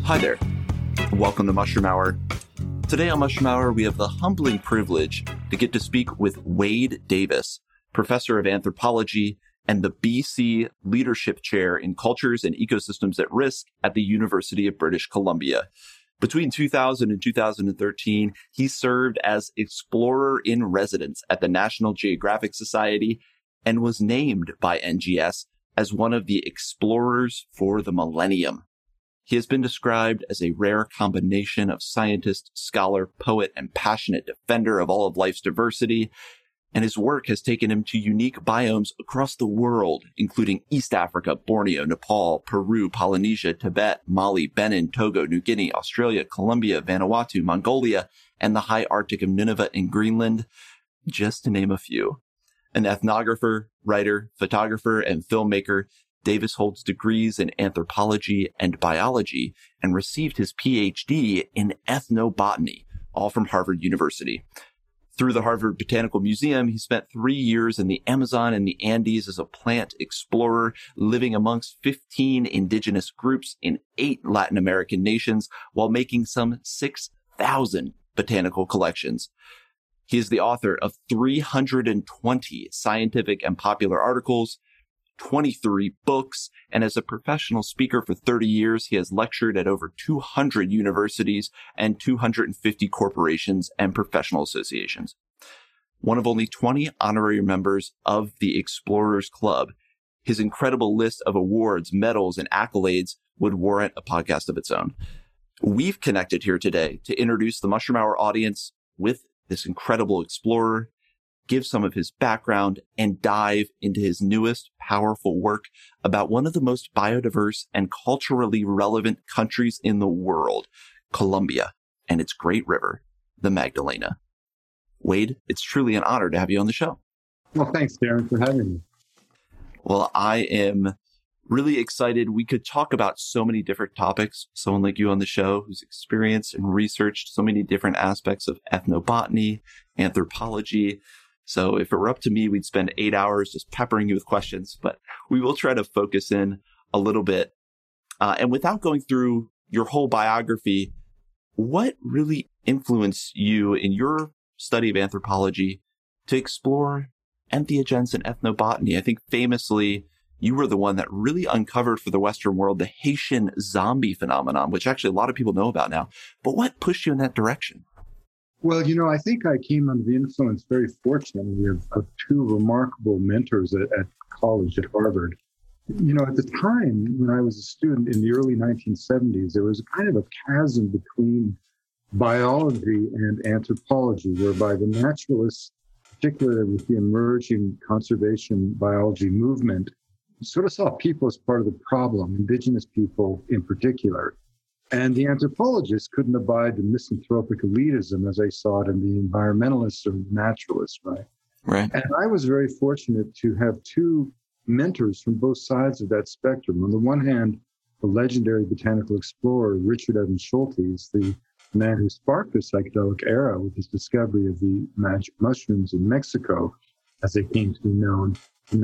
Hi there. Welcome to Mushroom Hour. Today on Mushroom Hour, we have the humbling privilege to get to speak with Wade Davis, professor of anthropology and the BC Leadership Chair in Cultures and Ecosystems at Risk at the University of British Columbia. Between 2000 and 2013, he served as explorer in residence at the National Geographic Society and was named by NGS as one of the explorers for the millennium. He has been described as a rare combination of scientist, scholar, poet, and passionate defender of all of life's diversity, and his work has taken him to unique biomes across the world, including East Africa, Borneo, Nepal, Peru, Polynesia, Tibet, Mali, Benin, Togo, New Guinea, Australia, Colombia, Vanuatu, Mongolia, and the high Arctic of Nunavut and Greenland, just to name a few. An ethnographer, writer, photographer, and filmmaker, Davis holds degrees in anthropology and biology and received his PhD in ethnobotany, all from Harvard University. Through the Harvard Botanical Museum, he spent 3 years in the Amazon and the Andes as a plant explorer, living amongst 15 indigenous groups in 8 Latin American nations while making some 6,000 botanical collections. He is the author of 320 scientific and popular articles, 23 books, and as a professional speaker for 30 years, he has lectured at over 200 universities and 250 corporations and professional associations. One of only 20 honorary members of the Explorers Club, his incredible list of awards, medals, and accolades would warrant a podcast of its own. We've connected here today to introduce the Mushroom Hour audience with this incredible explorer, give some of his background, and dive into his newest powerful work about one of the most biodiverse and culturally relevant countries in the world, Colombia, and its great river, the Magdalena. Wade, it's truly an honor to have you on the show. Well, thanks, Darren, for having me. Well, I am really excited. We could talk about so many different topics. Someone like you on the show who's experienced and researched so many different aspects of ethnobotany, anthropology. So if it were up to me, we'd spend 8 hours just peppering you with questions, but we will try to focus in a little bit. And without going through your whole biography, what really influenced you in your study of anthropology to explore entheogens and ethnobotany? I think famously, you were the one that really uncovered for the Western world the Haitian zombie phenomenon, which actually a lot of people know about now. But what pushed you in that direction? Well, I think I came under the influence, very fortunately, of 2 remarkable mentors at college at Harvard. At the time when I was a student in the early 1970s, there was a kind of a chasm between biology and anthropology, whereby the naturalists, particularly with the emerging conservation biology movement, sort of saw people as part of the problem, indigenous people in particular. And the anthropologists couldn't abide the misanthropic elitism as I saw it in the environmentalists or naturalists, right? Right. And I was very fortunate to have 2 mentors from both sides of that spectrum. On the one hand, the legendary botanical explorer, Richard Evans Schultes, the man who sparked the psychedelic era with his discovery of the magic mushrooms in Mexico, as they came to be known in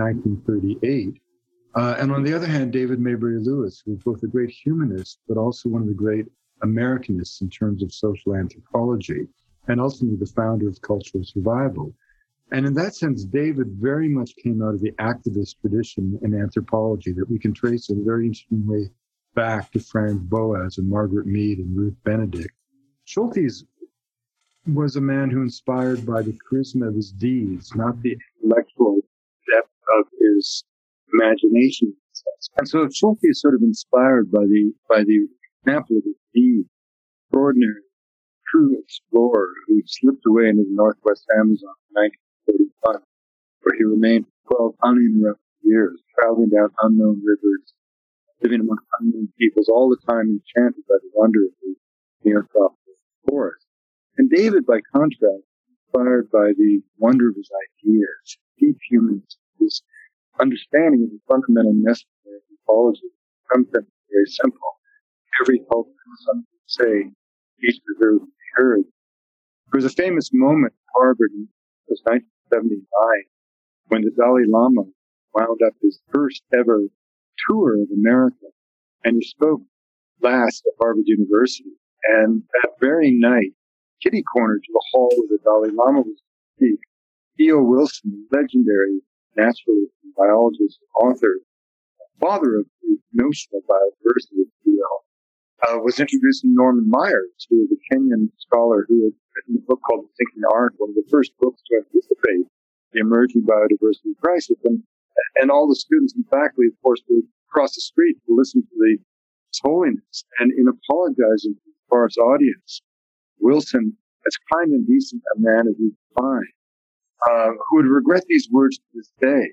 1938. And on the other hand, David Maybury Lewis, who was both a great humanist, but also one of the great Americanists in terms of social anthropology, and ultimately the founder of cultural survival. And in that sense, David very much came out of the activist tradition in anthropology that we can trace in a very interesting way back to Franz Boas and Margaret Mead and Ruth Benedict. Schultes was a man who inspired by the charisma of his deeds, not the intellectual depth of his imagination. And so Schultes is sort of inspired by the example of his deed, extraordinary, true explorer who slipped away into the Northwest Amazon in 1945, where he remained for 12 uninterrupted years, traveling down unknown rivers, living among unknown peoples, all the time enchanted by the wonder of the near-tropical forest. And David, by contrast, inspired by the wonder of his ideas, deep humanism, his understanding of the fundamental necessary of ecology, something very simple. Every culture, some say, each deserves to be heard. There was a famous moment at Harvard in 1979 when the Dalai Lama wound up his first ever tour of America, and he spoke last at Harvard University. And that very night, kitty corner to the hall where the Dalai Lama was to speak, E.O. Wilson, the legendary naturalist and biologist and author, father of the notion of biodiversity, was introducing Norman Myers, who was a Kenyan scholar who had written a book called The Sinking Ark, one of the first books to anticipate the emerging biodiversity crisis. And all the students and faculty, of course, would cross the street to listen to His Holiness. And in apologizing to the sparse audience, Wilson, as kind and decent a man as you could find, who would regret these words to this day,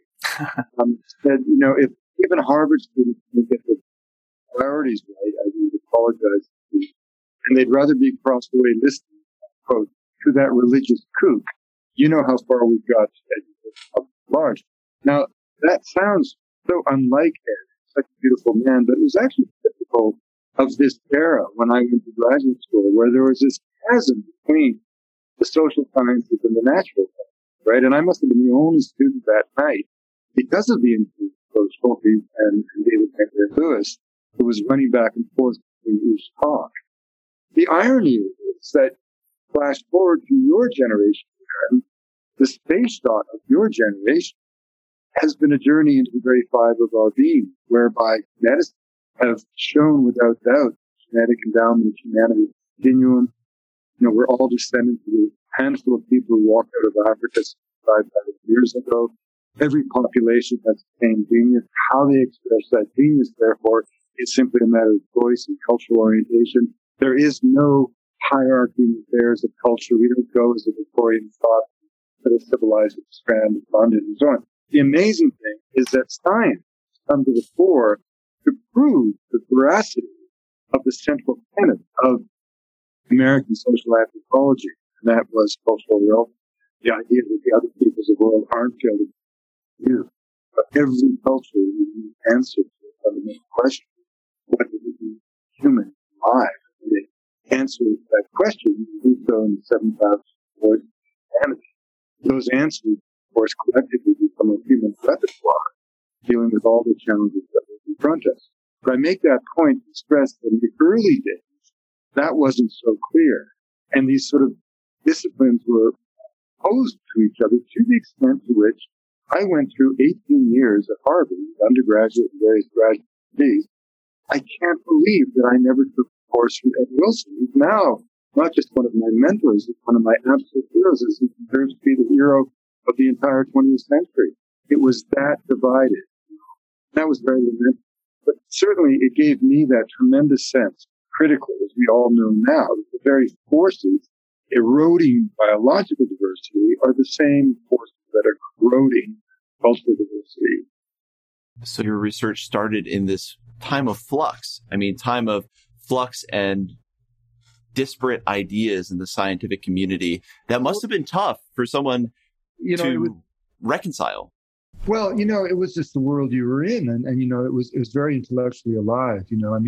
said, if even Harvard students can get the priorities right, I would apologize to you. And they'd rather be crossed away listening, quote, to that religious kook. You know how far we've got to educate large. Now, that sounds so unlike Ed, such a beautiful man, but it was actually typical of this era when I went to graduate school, where there was this chasm between the social sciences and the natural sciences, right? And I must have been the only student that night, because of the influence of Schultes and David St. Lewis, who was running back and forth between each talk. The irony is that, flash forward to your generation, Aaron, the space thought of your generation has been a journey into the very fiber of our being, whereby medicine have shown without doubt genetic endowment of humanity continuum. We're all descendants of a handful of people who walked out of Africa 5,000 years ago. Every population has the same genius. How they express that genius, therefore, is simply a matter of choice and cultural orientation. There is no hierarchy in the affairs of culture. We don't go as a Victorian thought that is civilized with Strand and London and so on. The amazing thing is that science has come to the fore to prove the veracity of the central tenet of American social anthropology, and that was cultural relevance. The idea that the other peoples of the world aren't failing you. But every culture needs an answer to a fundamental question. What does it mean human alive? And they answer that question and do so in 7,000 words of humanity. Those answers, of course, collectively become a human repertoire, dealing with all the challenges that will confront us. But I make that point to stress that in the early days, that wasn't so clear. And these sort of disciplines were opposed to each other to the extent to which I went through 18 years at Harvard, undergraduate and various graduate degrees. I can't believe that I never took a course from Ed Wilson. He's now not just one of my mentors, he's one of my absolute heroes, as he deserves to be the hero of the entire 20th century. It was that divided. That was very lamentable. But certainly it gave me that tremendous sense, critically, as we all know now, that the very forces eroding biological diversity are the same forces that are corroding cultural diversity. So your research started in this time of flux. Time of flux and disparate ideas in the scientific community. That must have been tough for someone to reconcile. Well, it was just the world you were in. And it was very intellectually alive.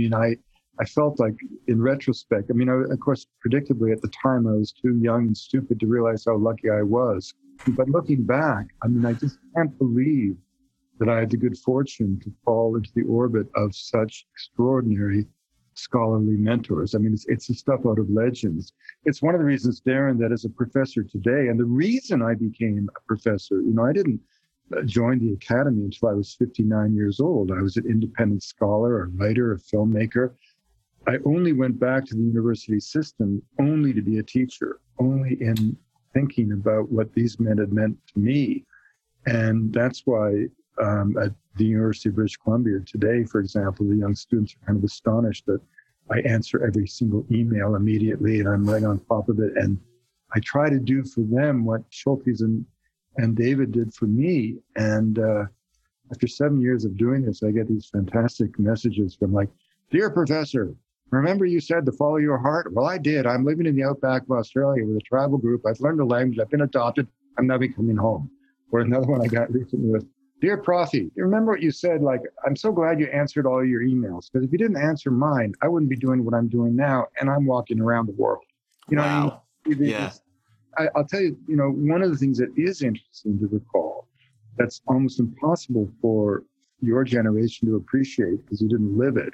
I felt like, in retrospect, of course, predictably at the time, I was too young and stupid to realize how lucky I was. But looking back, I just can't believe that I had the good fortune to fall into the orbit of such extraordinary scholarly mentors. It's the stuff out of legends. It's one of the reasons, Darren, that as a professor today, and the reason I became a professor, I didn't join the academy until I was 59 years old. I was an independent scholar, a writer, a filmmaker. I only went back to the university system only to be a teacher, only in thinking about what these men had meant to me. And that's why at the University of British Columbia today, for example, the young students are kind of astonished that I answer every single email immediately and I'm right on top of it. And I try to do for them what Schultes and David did for me. And after 7 years of doing this, I get these fantastic messages from dear professor, remember you said to follow your heart? Well, I did. I'm living in the outback of Australia with a tribal group. I've learned the language. I've been adopted. I'm now coming home. Or another one I got recently was, dear Profi, you remember what you said? I'm so glad you answered all your emails, because if you didn't answer mine, I wouldn't be doing what I'm doing now. And I'm walking around the world. Wow. Yeah. I'll tell you, one of the things that is interesting to recall, that's almost impossible for your generation to appreciate because you didn't live it,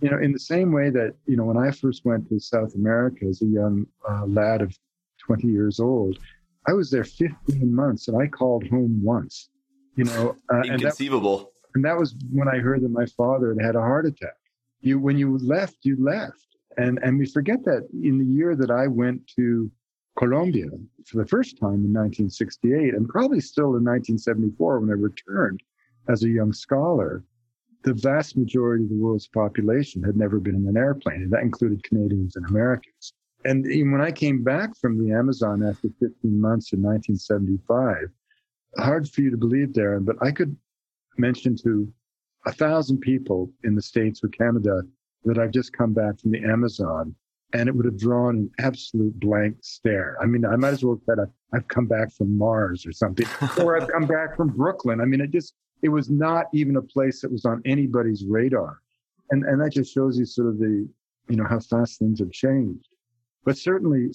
in the same way that, when I first went to South America as a young lad of 20 years old, I was there 15 months and I called home once, Inconceivable. And that was when I heard that my father had had a heart attack. When you left, you left. And we forget that in the year that I went to Colombia for the first time in 1968, and probably still in 1974 when I returned as a young scholar, the vast majority of the world's population had never been in an airplane, and that included Canadians and Americans. And when I came back from the Amazon after 15 months in 1975, hard for you to believe, Darren, but I could mention to 1,000 people in the States or Canada that I've just come back from the Amazon, and it would have drawn an absolute blank stare. I mean, I might as well have said I've come back from Mars or something, or I've come back from Brooklyn. I mean, it was not even a place that was on anybody's radar. And that just shows you sort of how fast things have changed. But certainly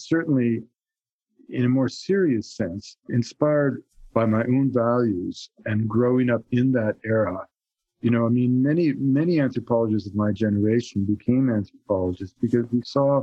in a more serious sense, inspired by my own values and growing up in that era, many anthropologists of my generation became anthropologists because we saw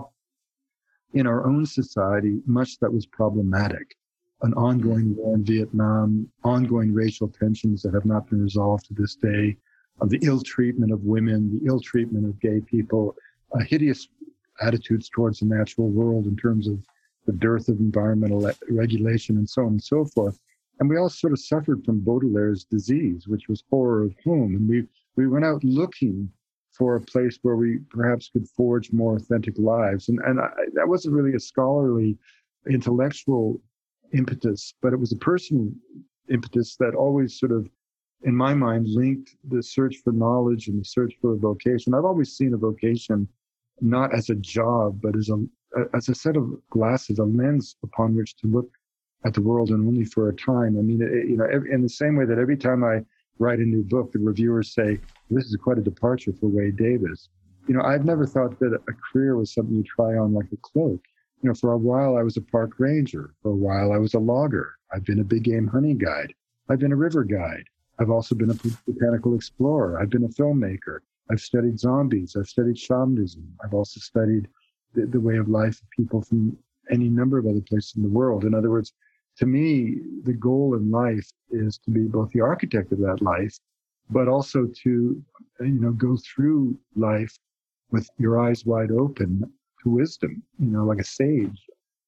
in our own society much that was problematic. An ongoing war in Vietnam, ongoing racial tensions that have not been resolved to this day, the ill treatment of women, the ill treatment of gay people, hideous attitudes towards the natural world in terms of the dearth of environmental regulation and so on and so forth. And we all sort of suffered from Baudelaire's disease, which was horror of home. And we went out looking for a place where we perhaps could forge more authentic lives. And that wasn't really a scholarly, intellectual impetus, but it was a personal impetus that always sort of, in my mind, linked the search for knowledge and the search for a vocation. I've always seen a vocation not as a job, but as a set of glasses, a lens upon which to look at the world, and only for a time. I mean, in the same way that every time I write a new book, the reviewers say, this is quite a departure for Wade Davis. I've never thought that a career was something you try on like a cloak. For a while I was a park ranger. For a while I was a logger. I've been a big game hunting guide. I've been a river guide. I've also been a botanical explorer. I've been a filmmaker. I've studied zombies. I've studied shamanism. I've also studied the way of life of people from any number of other places in the world. In other words, to me, the goal in life is to be both the architect of that life, but also to, go through life with your eyes wide open to wisdom, like a sage.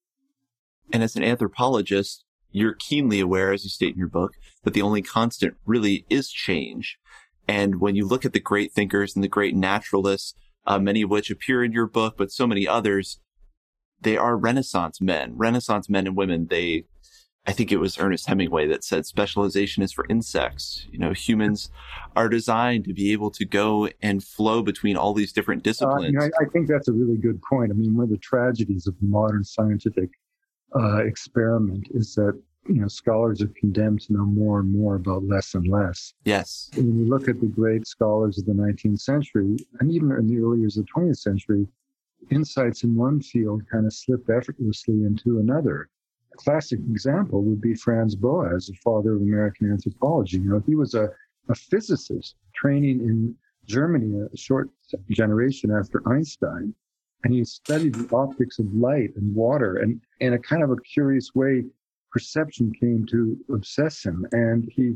And as an anthropologist, you're keenly aware, as you state in your book, that the only constant really is change. And when you look at the great thinkers and the great naturalists, many of which appear in your book, but so many others, they are Renaissance men and women. I think it was Ernest Hemingway that said specialization is for insects. Humans are designed to be able to go and flow between all these different disciplines. I think that's a really good point. I mean, one of the tragedies of the modern scientific experiment is that, scholars are condemned to know more and more about less and less. Yes. And when you look at the great scholars of the 19th century, and even in the early years of the 20th century, insights in one field kind of slip effortlessly into another. A classic example would be Franz Boas, the father of American anthropology. He was a physicist training in Germany a short generation after Einstein, and he studied the optics of light and water, and in a kind of a curious way, perception came to obsess him, and he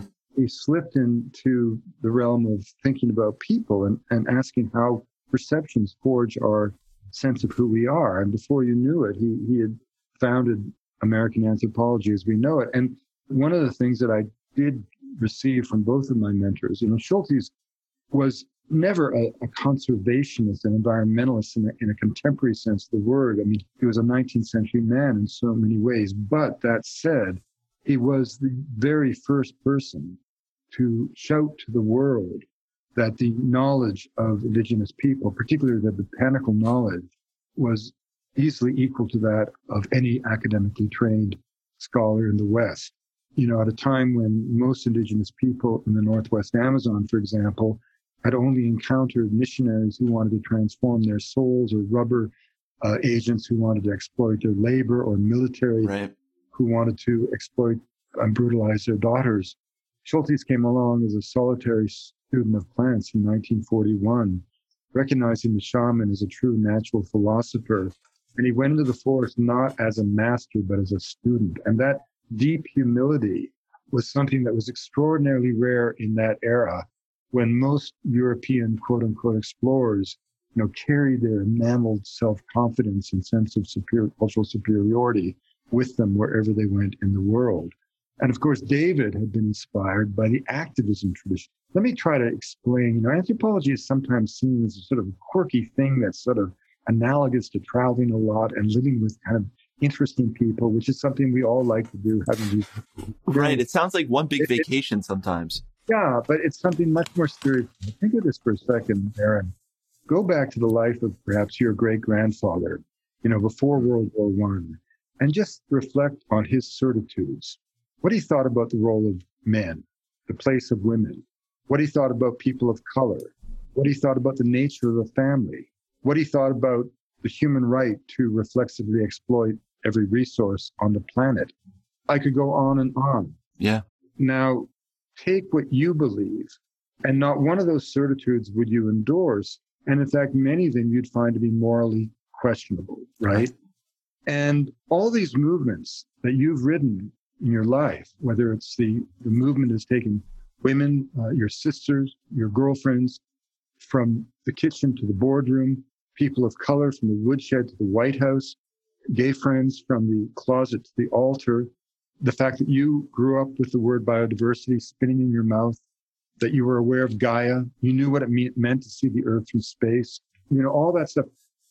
slipped into the realm of thinking about people and asking how perceptions forge our sense of who we are. And before you knew it, he had founded American anthropology as we know it. And one of the things that I did receive from both of my mentors, Schultes was never a conservationist, an environmentalist in a contemporary sense of the word. I mean, he was a 19th century man in so many ways. But that said, he was the very first person to shout to the world that the knowledge of indigenous people, particularly the botanical knowledge, was easily equal to that of any academically trained scholar in the West. At a time when most indigenous people in the Northwest Amazon, for example, had only encountered missionaries who wanted to transform their souls, or rubber agents who wanted to exploit their labor, or military who wanted to exploit and brutalize their daughters. Schultes came along as a solitary student of plants in 1941 recognizing the shaman as a true natural philosopher. And he went into the forest not as a master, but as a student. And that deep humility was something that was extraordinarily rare in that era, when most European quote unquote explorers, carried their enameled self-confidence and sense of cultural superiority with them wherever they went in the world. And of course, David had been inspired by the activism tradition. Let me try to explain. Anthropology is sometimes seen as a sort of quirky thing that's sort of analogous to traveling a lot and living with kind of interesting people, which is something we all like to do. Right. It sounds like one big vacation sometimes. Yeah, but it's something much more serious. Think of this for a second, Aaron. Go back to the life of perhaps your great-grandfather, before World War I, and just reflect on his certitudes. What he thought about the role of men, the place of women, what he thought about people of color, what he thought about the nature of the family, what he thought about the human right to reflexively exploit every resource on the planet. I could go on and on. Yeah. Now, take what you believe, and not one of those certitudes would you endorse. And in fact, many of them you'd find to be morally questionable, right? And all these movements that you've ridden in your life, whether it's the movement has taken women, your sisters, your girlfriends, from the kitchen to the boardroom, people of color from the woodshed to the White House, gay friends from the closet to the altar, the fact that you grew up with the word biodiversity spinning in your mouth, that you were aware of Gaia, you knew what it meant to see the Earth from space, all that stuff.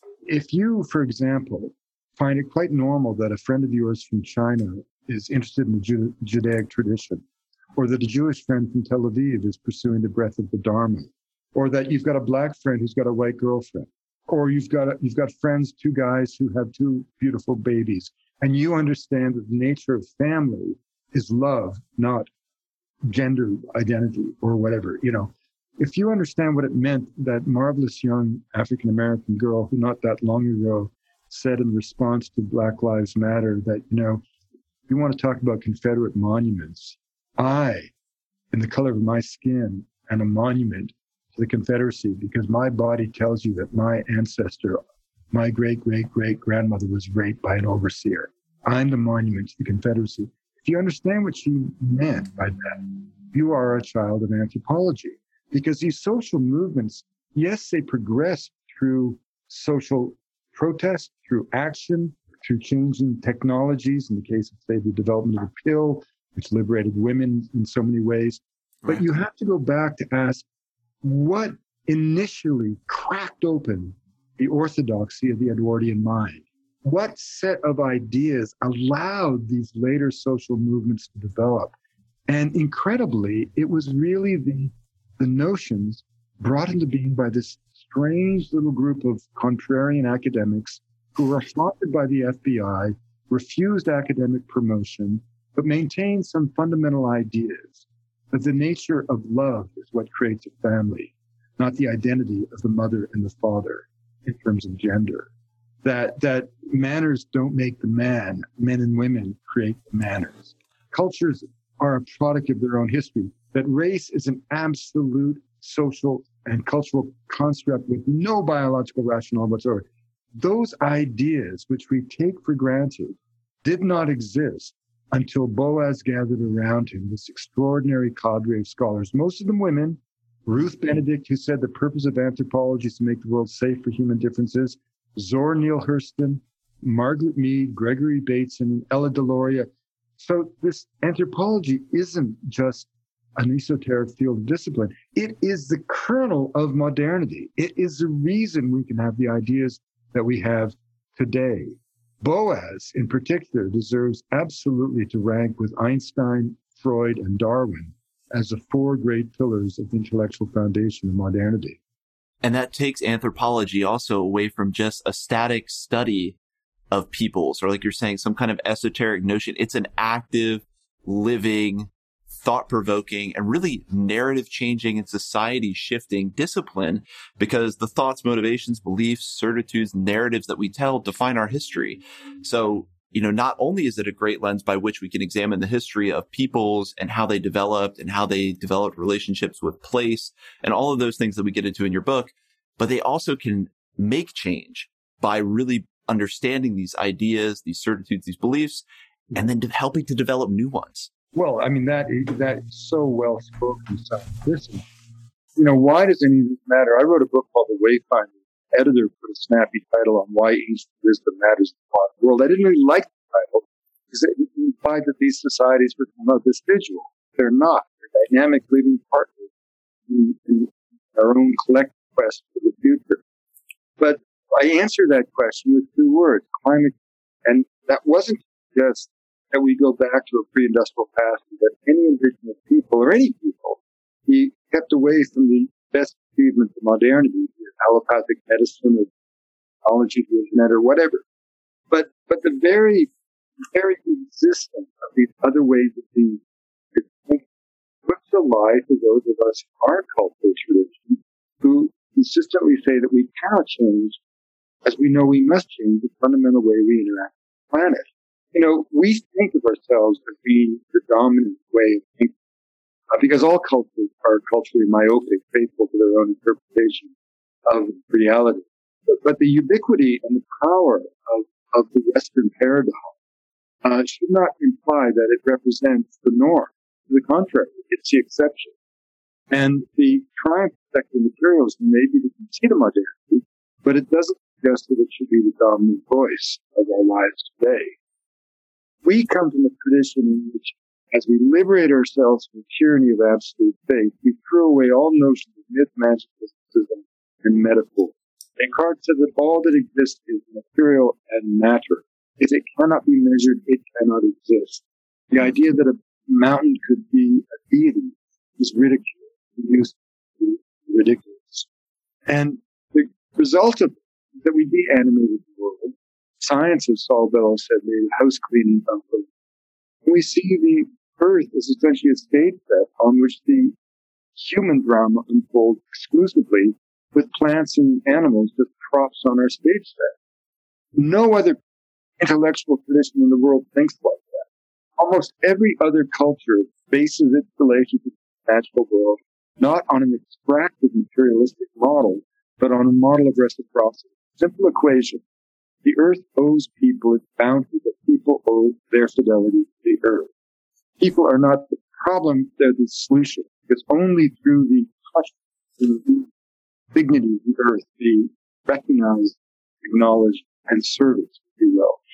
If you, for example, find it quite normal that a friend of yours from China is interested in the Judaic tradition, or that a Jewish friend from Tel Aviv is pursuing the breadth of the Dharma, or that you've got a black friend who's got a white girlfriend, or you've got friends, two guys who have two beautiful babies, and you understand that the nature of family is love, not gender identity or whatever. If you understand what it meant, that marvelous young African-American girl who not that long ago said in response to Black Lives Matter that, if you want to talk about Confederate monuments, I, in the color of my skin, am a monument to the Confederacy because my body tells you that my ancestor, my great-great-great-grandmother was raped by an overseer. I'm the monument to the Confederacy. If you understand what she meant by that, you are a child of anthropology. Because these social movements, yes, they progress through social protest, through action, through changing technologies, in the case of, say, the development of the pill, which liberated women in so many ways. But you have to go back to ask what initially cracked open the orthodoxy of the Edwardian mind. What set of ideas allowed these later social movements to develop? And incredibly, it was really the notions brought into being by this strange little group of contrarian academics who were haunted by the FBI, refused academic promotion, but maintained some fundamental ideas that the nature of love is what creates a family, not the identity of the mother and the father in terms of gender. That manners don't make the man. Men and women create the manners. Cultures are a product of their own history. That race is an absolute social and cultural construct with no biological rationale whatsoever. Those ideas, which we take for granted, did not exist until Boas gathered around him this extraordinary cadre of scholars, most of them women. Ruth Benedict, who said the purpose of anthropology is to make the world safe for human differences. Zora Neale Hurston, Margaret Mead, Gregory Bateson, Ella Deloria. So this anthropology isn't just an esoteric field of discipline. It is the kernel of modernity. It is the reason we can have the ideas that we have today. Boas, in particular, deserves absolutely to rank with Einstein, Freud, and Darwin as the four great pillars of the intellectual foundation of modernity. And that takes anthropology also away from just a static study of peoples, or like you're saying, some kind of esoteric notion. It's an active, living, thought-provoking, and really narrative-changing and society-shifting discipline, because the thoughts, motivations, beliefs, certitudes, narratives that we tell define our history. So, not only is it a great lens by which we can examine the history of peoples and how they developed relationships with place and all of those things that we get into in your book, but they also can make change by really understanding these ideas, these certitudes, these beliefs, and then helping to develop new ones. Well, I mean, that is so well spoken. So listen, why does any of this matter? I wrote a book called The Wayfinder. The editor put a snappy title on Why Ancient Wisdom Matters in the Modern World. I didn't really like the title because it implied that these societies were not vestigial. They're not. They're dynamic living partners in our own collective quest for the future. But I answered that question with two words, climate. And that wasn't just that we go back to a pre-industrial past, that any indigenous people or any people be kept away from the best achievements of modernity, allopathic medicine or technology, or whatever. But the very existence of these other ways of being puts a lie to those of us in our cultural tradition who consistently say that we cannot change, as we know we must change the fundamental way we interact with the planet. We think of ourselves as being the dominant way of thinking, because all cultures are culturally myopic, faithful to their own interpretation of reality. But the ubiquity and the power of the Western paradigm should not imply that it represents the norm. To the contrary, it's the exception. And the triumph of secular materialism may be the conceit of modernity, but it doesn't suggest that it should be the dominant voice of our lives today. We come from a tradition in which, as we liberate ourselves from the tyranny of absolute faith, we throw away all notions of myth, magic, mysticism, and metaphor. Descartes said that all that exists is material and matter. If it cannot be measured, it cannot exist. The idea that a mountain could be a deity is ridiculous, ridiculous. And the result of that we be animated the world. Science, as Saul Bellow said, made house cleaning of them. We see the earth as essentially a stage set on which the human drama unfolds exclusively, with plants and animals just props on our stage set. No other intellectual tradition in the world thinks like that. Almost every other culture bases its relationship with the natural world not on an extractive materialistic model, but on a model of reciprocity. Simple equation. The earth owes people its bounty, but people owe their fidelity to the earth. People are not the problem, they're the solution, because only through the dignity of the earth, the recognized, acknowledged, and serviced, if you will.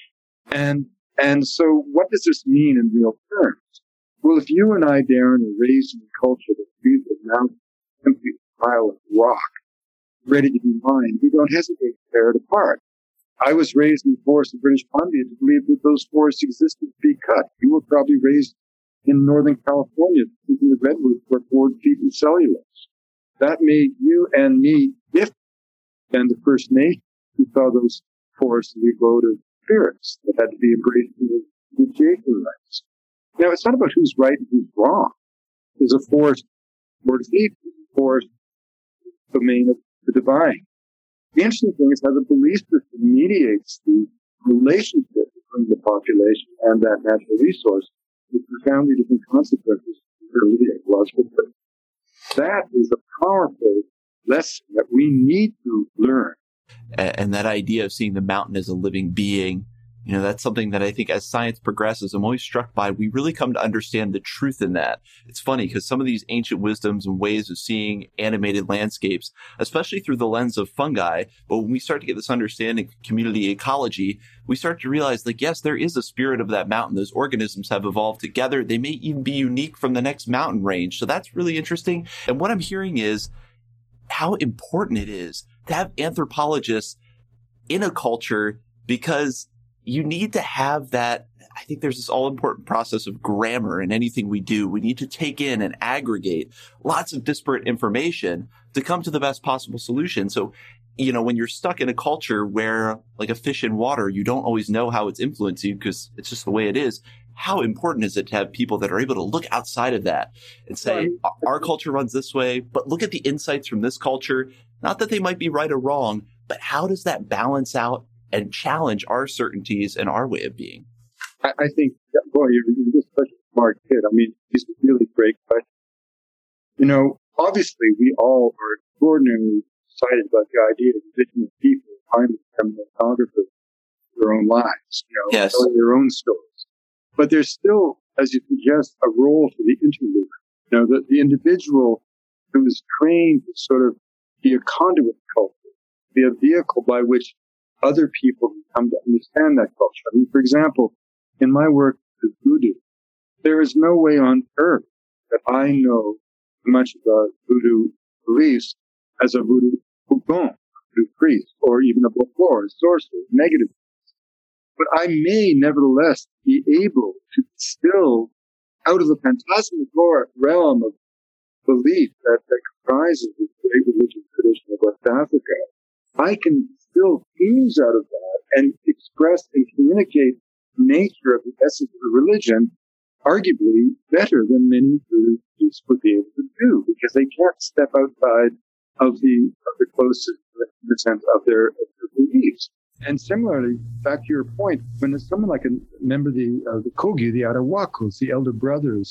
And so what does this mean in real terms? Well, if you and I, Darren, are raised in a culture that views the mountain simply a pile of rock, ready to be mined, we don't hesitate to tear it apart. I was raised in the forests of British Columbia to believe that those forests existed to be cut. You were probably raised in Northern California, thinking the redwoods were 4 feet in cellulose. That made you and me different than the First Nations who saw those forests as the abode of spirits that had to be embraced in the initiation rites. Now, it's not about who's right and who's wrong. Is a forest or deep? Is a forest domain of the divine? The interesting thing is how the belief system mediates the relationship between the population and that natural resource with profoundly different consequences for the ecological system. That is a powerful lesson that we need to learn. And that idea of seeing the mountain as a living being, that's something that I think as science progresses, I'm always struck by. We really come to understand the truth in that. It's funny because some of these ancient wisdoms and ways of seeing animated landscapes, especially through the lens of fungi, but when we start to get this understanding of community ecology, we start to realize, yes, there is a spirit of that mountain. Those organisms have evolved together. They may even be unique from the next mountain range. So that's really interesting. And what I'm hearing is how important it is to have anthropologists in a culture, because you need to have that. I think there's this all important process of grammar in anything we do. We need to take in and aggregate lots of disparate information to come to the best possible solution. So, when you're stuck in a culture where, like a fish in water, you don't always know how it's influencing you because it's just the way it is. How important is it to have people that are able to look outside of that and say, our culture runs this way, but look at the insights from this culture? Not that they might be right or wrong, but how does that balance out and challenge our certainties and our way of being? I think, boy, you're just such a smart kid. I mean, these are really great questions. Obviously, we all are extraordinarily excited about the idea of indigenous people finally becoming ethnographists of their own lives, Yes. telling their own stories. But there's still, as you suggest, a role for the interloper. The individual who is trained to sort of be a conduit of culture, be a vehicle by which other people can come to understand that culture. I mean, for example, in my work with voodoo, there is no way on earth that I know much about voodoo beliefs as a voodoo Hugon, voodoo priest, or even a Bokor, a sorcerer, negative. But I may nevertheless be able to distill out of the phantasmagoric realm of belief that comprises the great religious tradition of West Africa, I can still fuse out of that and express and communicate the nature of the essence of the religion, arguably better than many voodoo priests would be able to do, because they can't step outside of the closest, in the sense of their beliefs. And similarly, back to your point, when there's someone like a member of the Kogi, the Arawakos, the elder brothers,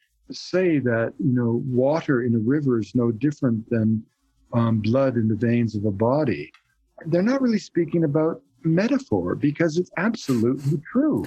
say that, water in a river is no different than blood in the veins of a body, they're not really speaking about metaphor, because it's absolutely true.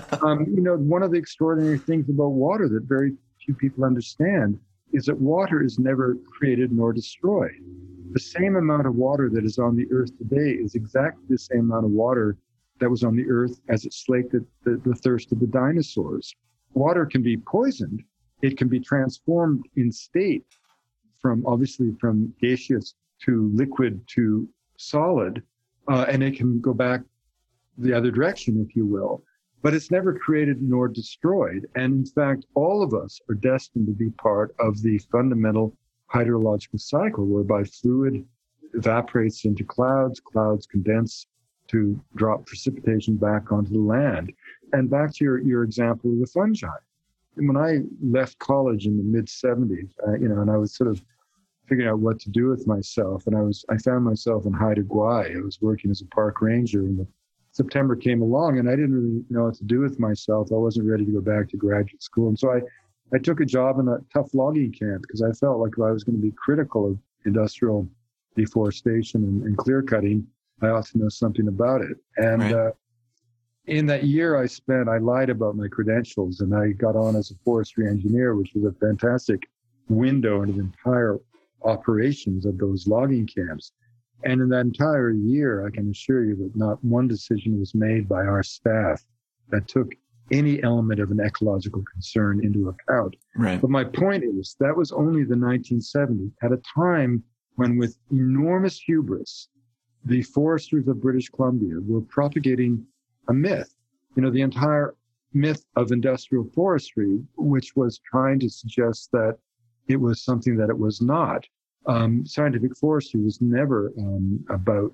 One of the extraordinary things about water that very few people understand is that water is never created nor destroyed. The same amount of water that is on the earth today is exactly the same amount of water that was on the earth as it slaked the thirst of the dinosaurs. Water can be poisoned. It can be transformed in state from gaseous to liquid to solid, and it can go back the other direction, if you will. But it's never created nor destroyed. And in fact, all of us are destined to be part of the fundamental hydrological cycle, whereby fluid evaporates into clouds condense to drop precipitation back onto the land. And back to your example of the fungi. When I left college in the mid-'70s, and I was sort of figuring out what to do with myself, and I found myself in Haida Gwaii. I was working as a park ranger, and September came along, and I didn't really know what to do with myself. I wasn't ready to go back to graduate school. And so I took a job in a tough logging camp, because I felt like if I was going to be critical of industrial deforestation and clear cutting, I ought to know something about it. And right. In that year I lied about my credentials, and I got on as a forestry engineer, which was a fantastic window into the entire operations of those logging camps. And in that entire year, I can assure you that not one decision was made by our staff that took any element of an ecological concern into account. Right. But my point is, that was only the 1970s, at a time when, with enormous hubris, the foresters of British Columbia were propagating a myth, the entire myth of industrial forestry, which was trying to suggest that it was something that it was not. Scientific forestry was never about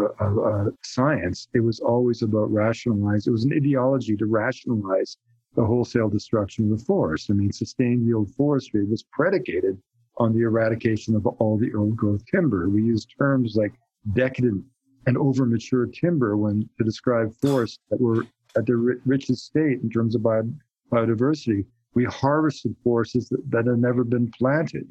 science. It was always about rationalize. It was an ideology to rationalize the wholesale destruction of the forest. I mean, sustained yield forestry was predicated on the eradication of all the old growth timber. We use terms like decadent and over-mature timber to describe forests that were at their richest state in terms of biodiversity. We harvested forests that had never been planted.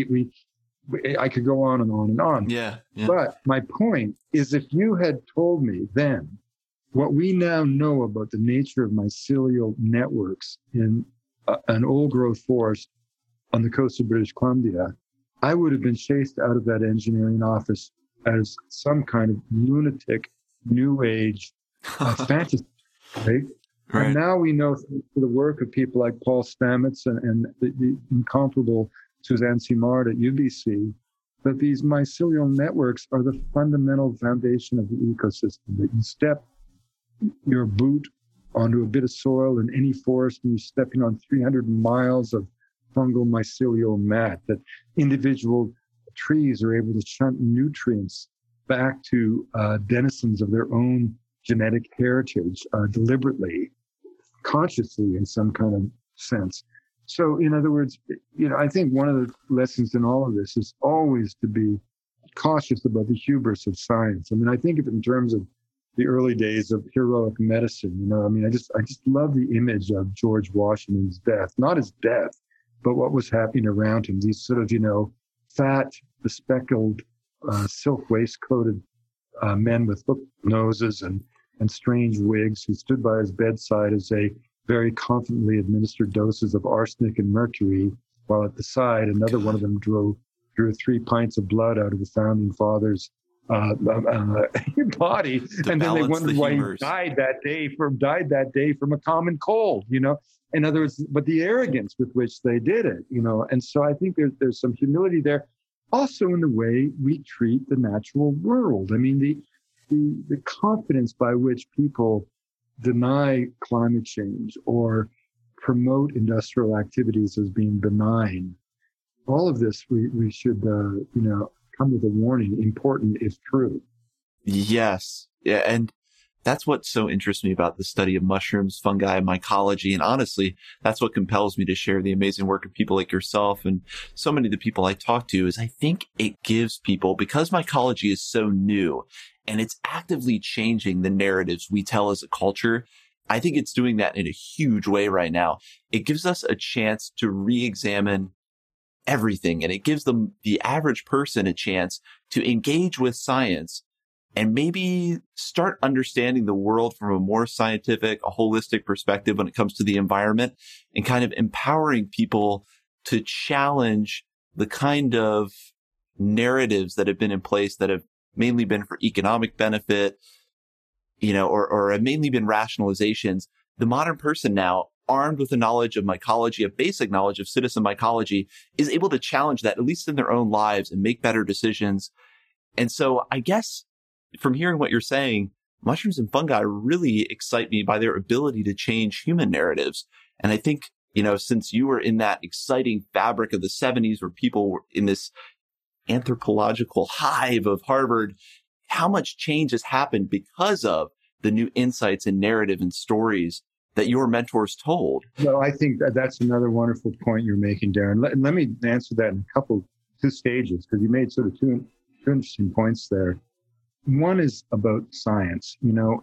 I could go on and on and on. Yeah. But my point is, if you had told me then what we now know about the nature of mycelial networks in an old growth forest on the coast of British Columbia, I would have been chased out of that engineering office as some kind of lunatic, new age fantasy. Right? Right. And now we know through the work of people like Paul Stamets and the incomparable Suzanne Simard at UBC, that these mycelial networks are the fundamental foundation of the ecosystem. That you step your boot onto a bit of soil in any forest, and you're stepping on 300 miles of fungal mycelial mat, that individual trees are able to shunt nutrients back to denizens of their own genetic heritage deliberately, consciously in some kind of sense. So, in other words, I think one of the lessons in all of this is always to be cautious about the hubris of science. I mean, I think of it in terms of the early days of heroic medicine. I just love the image of George Washington's death, not his death, but what was happening around him. These sort of, fat, bespectacled silk waistcoated men with hooked noses and strange wigs who stood by his bedside as they very confidently administered doses of arsenic and mercury, while at the side, another one of them drew 3 pints of blood out of the founding father's body, and then they wondered why he died that day from a common cold. In other words, but the arrogance with which they did it, and so I think there's some humility there, also in the way we treat the natural world. I mean, the confidence by which people deny climate change or promote industrial activities as being benign. All of this we should come with a warning, important if true. Yes. Yeah. And that's what so interests me about the study of mushrooms, fungi, and mycology. And honestly, that's what compels me to share the amazing work of people like yourself and so many of the people I talk to, is I think it gives people, because mycology is so new and it's actively changing the narratives we tell as a culture. I think it's doing that in a huge way right now. It gives us a chance to re-examine everything, and it gives the average person a chance to engage with science and maybe start understanding the world from a more scientific, a holistic perspective when it comes to the environment, and kind of empowering people to challenge the kind of narratives that have been in place that have mainly been for economic benefit, or have mainly been rationalizations. The modern person now, armed with a knowledge of mycology, a basic knowledge of citizen mycology, is able to challenge that, at least in their own lives, and make better decisions. And so I guess from hearing what you're saying, mushrooms and fungi really excite me by their ability to change human narratives. And I think, since you were in that exciting fabric of the 70s where people were in this anthropological hive of Harvard, how much change has happened because of the new insights and narrative and stories that your mentors told. Well, I think that's another wonderful point you're making, Darren. Let me answer that in two stages, because you made sort of two interesting points there. One is about science.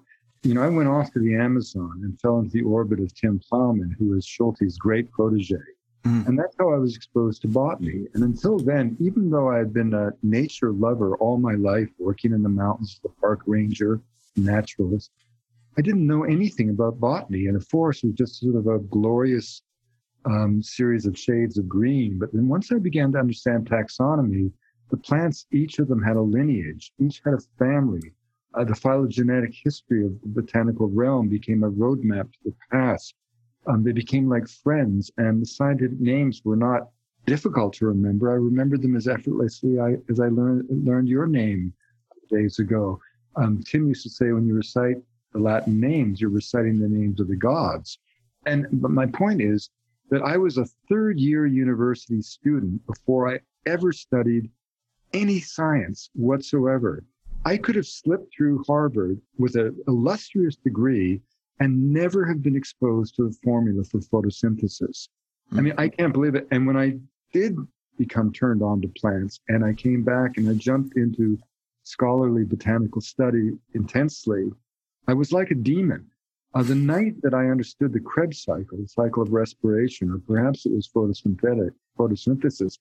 I went off to the Amazon and fell into the orbit of Tim Plowman, who was Schulte's great protege. And that's how I was exposed to botany. And until then, even though I had been a nature lover all my life, working in the mountains as a park ranger, naturalist, I didn't know anything about botany, and a forest was just sort of a glorious series of shades of green. But then once I began to understand taxonomy, the plants, each of them had a lineage, each had a family. The phylogenetic history of the botanical realm became a roadmap to the past. They became like friends, and the scientific names were not difficult to remember. I remembered them as effortlessly as I learned your name days ago. Tim used to say, when you recite the Latin names, you're reciting the names of the gods. But my point is that I was a third-year university student before I ever studied any science whatsoever. I could have slipped through Harvard with an illustrious degree and never have been exposed to the formula for photosynthesis. I mean, I can't believe it. And when I did become turned on to plants, and I came back and I jumped into scholarly botanical study intensely, I was like a demon. The night that I understood the Krebs cycle, the cycle of respiration, or perhaps it was photosynthesis,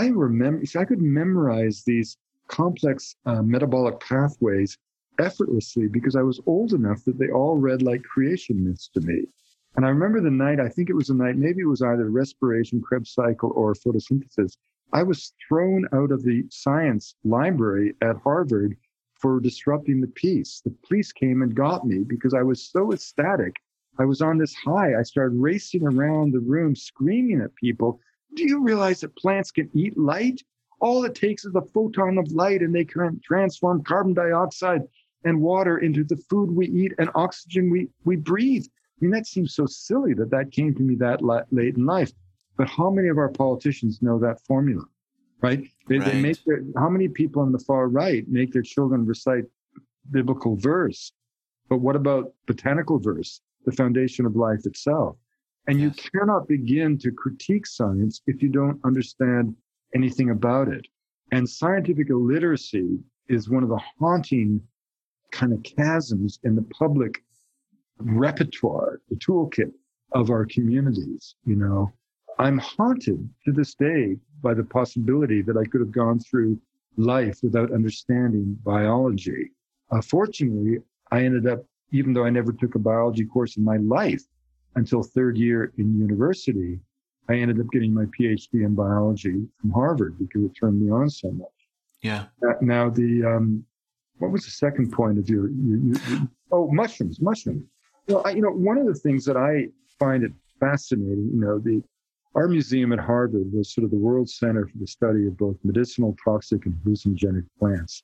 I could memorize these complex metabolic pathways effortlessly because I was old enough that they all read like creation myths to me. And I remember the night, I think it was the night, maybe it was either respiration, Krebs cycle, or photosynthesis. I was thrown out of the science library at Harvard for disrupting the peace. The police came and got me because I was so ecstatic. I was on this high. I started racing around the room, screaming at people. Do you realize that plants can eat light? All it takes is a photon of light, and they can transform carbon dioxide and water into the food we eat and oxygen we breathe. I mean, that seems so silly that came to me that late in life. But how many of our politicians know that formula, right? They make how many people on the far right make their children recite biblical verse? But what about botanical verse, the foundation of life itself? And you cannot begin to critique science if you don't understand anything about it. And scientific illiteracy is one of the haunting kind of chasms in the public repertoire, the toolkit of our communities. I'm haunted to this day by the possibility that I could have gone through life without understanding biology. Fortunately, I ended up, even though I never took a biology course in my life until third year in university, I ended up getting my PhD in biology from Harvard because it turned me on so much. Yeah. Now, what was the second point of your mushrooms. Well, one of the things that I find it fascinating, our museum at Harvard was sort of the world center for the study of both medicinal, toxic, and hallucinogenic plants.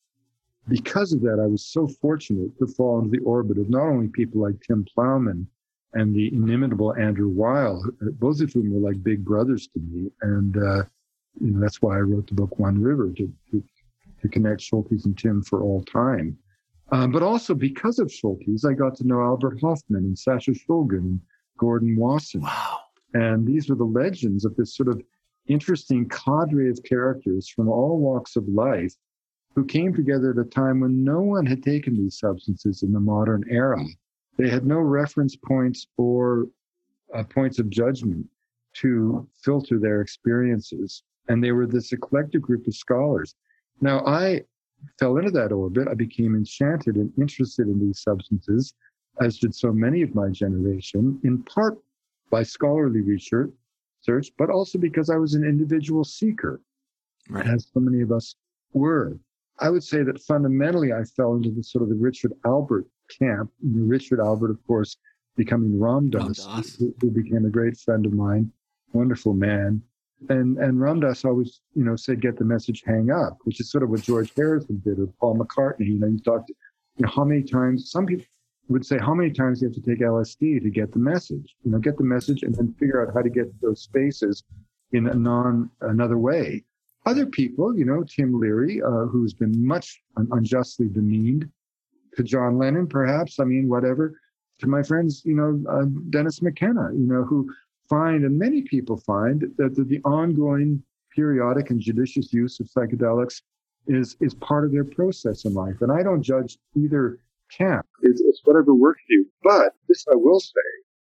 Because of that, I was so fortunate to fall into the orbit of not only people like Tim Plowman and the inimitable Andrew Weil, both of whom were like big brothers to me. And, that's why I wrote the book One River, to connect Schultes and Tim for all time. But also because of Schultes, I got to know Albert Hoffman and Sasha Shulgin and Gordon Wasson. Wow. And these were the legends of this sort of interesting cadre of characters from all walks of life who came together at a time when no one had taken these substances in the modern era. They had no reference points or points of judgment to filter their experiences. And they were this eclectic group of scholars. Now, I fell into that orbit. I became enchanted and interested in these substances, as did so many of my generation, in part by scholarly research, but also because I was an individual seeker, right, as so many of us were. I would say that fundamentally I fell into the sort of the Richard Albert camp. Richard Albert, of course, becoming Ram Dass, who became a great friend of mine, wonderful man. And Ram Dass always, said, get the message, hang up, which is sort of what George Harrison did, or Paul McCartney. You talked, how many times, some people would say, how many times you have to take LSD to get the message? Get the message and then figure out how to get to those spaces in another way. Other people, Tim Leary, who's been much unjustly demeaned, to John Lennon, perhaps, whatever, to my friends, Dennis McKenna, who find, and many people find, that the ongoing periodic and judicious use of psychedelics is part of their process in life. And I don't judge either camp. It's whatever works for you. But this I will say,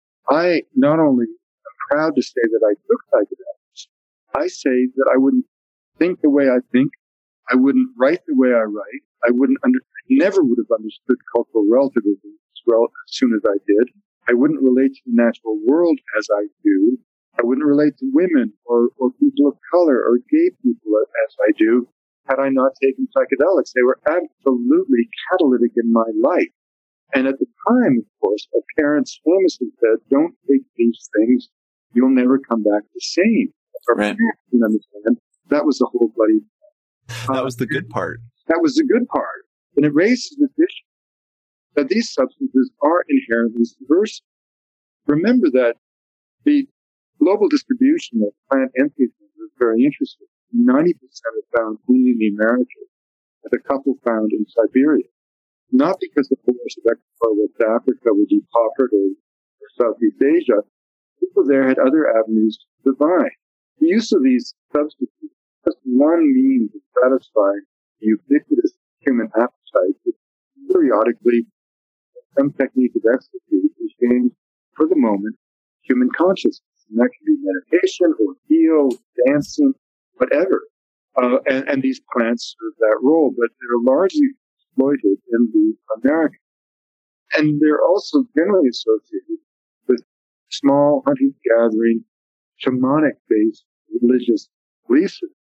I not only am proud to say that I took psychedelics, I say that I wouldn't think the way I think. I wouldn't write the way I write. I never would have understood cultural relativism as soon as I did. I wouldn't relate to the natural world as I do. I wouldn't relate to women or people of color or gay people as I do had I not taken psychedelics. They were absolutely catalytic in my life. And at the time, of course, our parents famously said, don't take these things. You'll never come back the same. Our right. parents didn't understand. That was the whole bloody that was the good part. That was the good part. And it raises this issue that these substances are inherently subversive. Remember that the global distribution of plant entities is very interesting. 90% are found only in the Americas, and a couple found in Siberia. Not because the forests of West Africa were depaupered or Southeast Asia. People there had other avenues to divine. The use of these substances is just one means of satisfying the ubiquitous human appetite, which periodically, some technique of ecstasy is gained for the moment human consciousness. And that can be meditation or heal, dancing, whatever. And these plants serve that role, but they're largely exploited in the Americas. And they're also generally associated with small hunting-gathering, shamanic-based religious beliefs.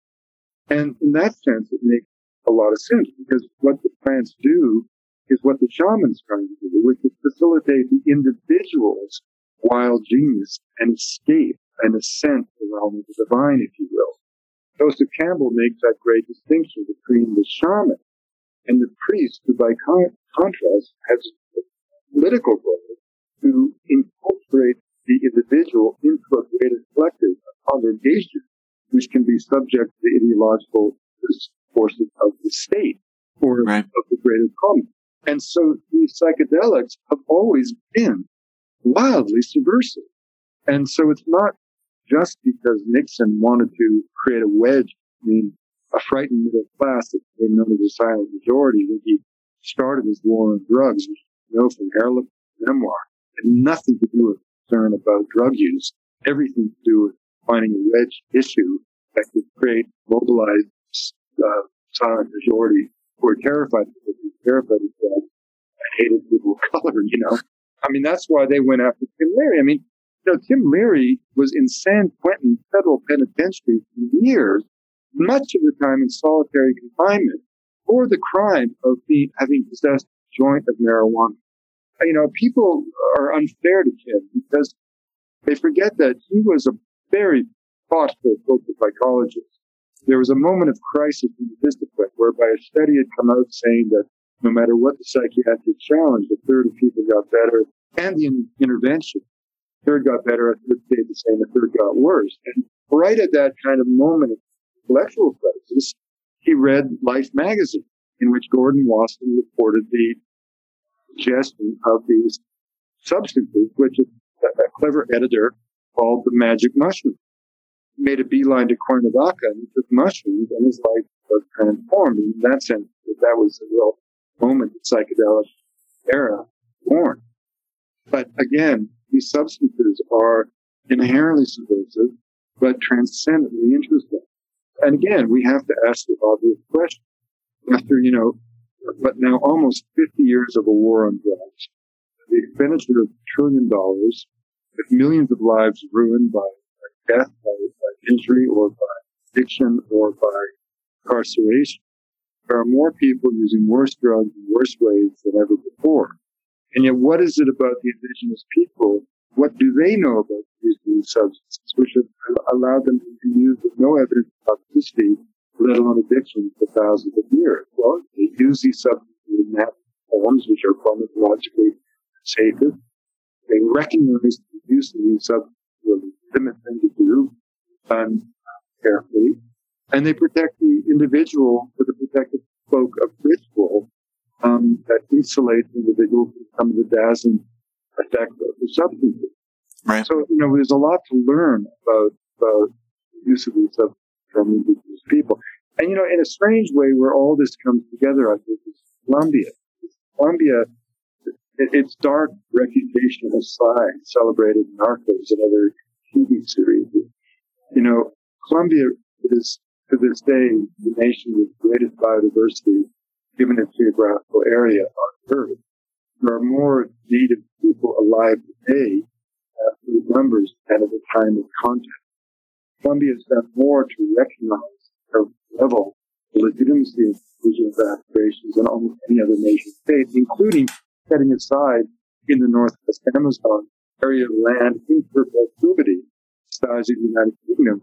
And in that sense, it makes a lot of sense, because what the plants do is what the shaman's trying to do, which is facilitate the individual's wild genius and escape and ascent to the realm of the divine, if you will. Joseph Campbell makes that great distinction between the shaman and the priest, who by contrast has a political role to incorporate the individual into a greater collective, a congregation, which can be subject to the ideological forces of the state or right. of the greater common. And so these psychedelics have always been wildly subversive. And so it's not just because Nixon wanted to create a wedge between a frightened middle class that became known as the silent majority when he started his war on drugs, which you know from Ehrlich's memoir, had nothing to do with concern about drug use, everything to do with finding a wedge issue that could mobilize silent majority who were terrified of drugs and hated people of color, I mean, that's why they went after Tim Leary. I mean, Tim Leary was in San Quentin Federal Penitentiary for years, much of the time in solitary confinement, for the crime of having possessed a joint of marijuana. People are unfair to Tim because they forget that he was a very thoughtful social psychologist. There was a moment of crisis in the discipline whereby a study had come out saying that no matter what the psychiatric challenge, a third of people got better, and the intervention, a third got better, a third stayed the same, a third got worse. And right at that kind of moment of intellectual crisis, he read Life magazine, in which Gordon Wasson reported the suggestion of these substances, which a clever editor called the magic mushroom. He made a beeline to Cuernavaca and he took mushrooms, and his life was transformed. In that sense, that was a real moment in psychedelic era born. But again, these substances are inherently subversive, but transcendently interesting. And again, we have to ask the obvious question. After, but now almost 50 years of a war on drugs, the expenditure of $1 trillion, with millions of lives ruined by death, by injury, or by addiction, or by incarceration, there are more people using worse drugs in worse ways than ever before. And yet, what is it about the indigenous people? What do they know about these substances, which have allowed them to be used with no evidence of toxicity, let alone addiction, for thousands of years? Well, they use these substances in natural forms, which are pharmacologically safest. They recognize the use of these substances as a legitimate thing to do, done carefully, and they protect the individual with a protective cloak of ritual that insulates the individual from the dazzling effect of the substances. Right. So, there's a lot to learn about the use of these substances from indigenous people. And, in a strange way, where all this comes together, I think, is Colombia. Colombia, its dark reputation aside, celebrated Narcos and other TV series. Colombia is, to this day, the nation with the greatest biodiversity, given its geographical area on Earth. There are more native people alive today with numbers than at the time of contact. Colombia has done more to recognize or level the legitimacy of indigenous aspirations than almost any other nation state, including setting aside in the northwest Amazon area of land in perpetuity, the size of the United Kingdom,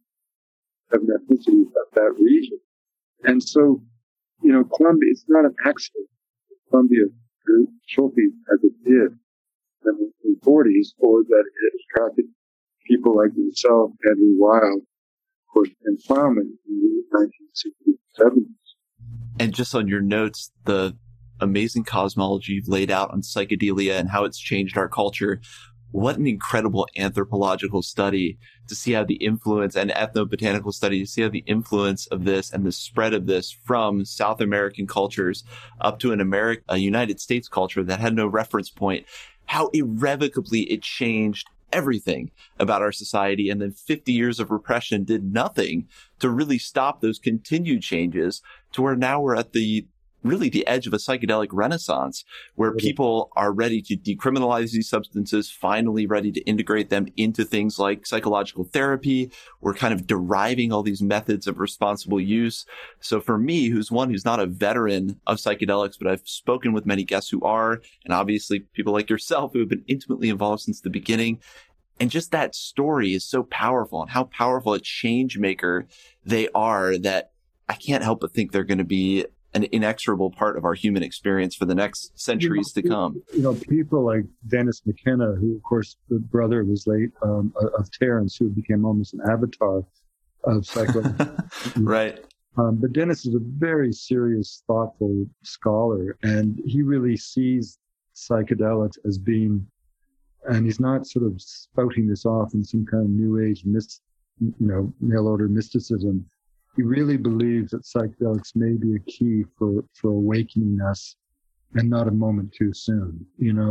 of ethnicity of that region. And so, Colombia, it's not an accident. Colombia grew Schultes as it did in the 1940s, or that it attracted people like himself, Andrew Weil, of course, and Plowman in the 1960s and 70s. And just on your notes, the amazing cosmology you've laid out on psychedelia and how it's changed our culture. What an incredible anthropological study to see how the influence, and ethnobotanical study to see how the influence of this and the spread of this from South American cultures up to a United States culture that had no reference point, how irrevocably it changed everything about our society. And then 50 years of repression did nothing to really stop those continued changes to where now we're at the edge of a psychedelic renaissance where people are ready to decriminalize these substances, finally ready to integrate them into things like psychological therapy. We're kind of deriving all these methods of responsible use. So for me, who's not a veteran of psychedelics, but I've spoken with many guests who are, and obviously people like yourself who have been intimately involved since the beginning. And just that story is so powerful, and how powerful a change maker they are, that I can't help but think they're going to be an inexorable part of our human experience for the next centuries to come. People like Dennis McKenna, who, of course, the brother was late of Terence, who became almost an avatar of psychology. Right. But Dennis is a very serious, thoughtful scholar, and he really sees psychedelics as being, and he's not sort of spouting this off in some kind of new age, mail order mysticism. He really believes that psychedelics may be a key for awakening us, and not a moment too soon.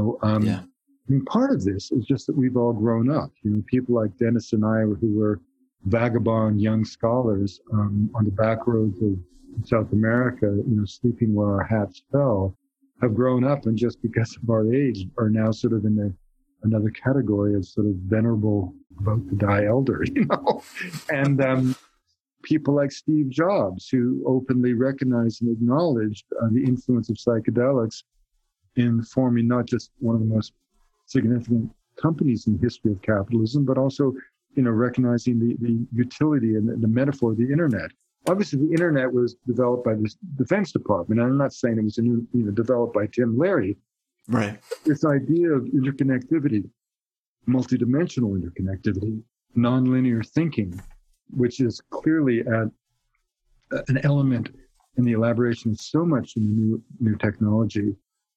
I mean, part of this is just that we've all grown up. People like Dennis and I, who were vagabond young scholars on the back roads of South America, sleeping where our hats fell, have grown up and just because of our age are now sort of in another category of sort of venerable, about to die elder, and people like Steve Jobs, who openly recognized and acknowledged the influence of psychedelics in forming not just one of the most significant companies in the history of capitalism, but also, recognizing the utility and the metaphor of the internet. Obviously, the internet was developed by the Defense Department. I'm not saying it was developed by Tim Leary. Right. This idea of interconnectivity, multidimensional interconnectivity, nonlinear thinking, which is clearly an element in the elaboration of so much in the new technology.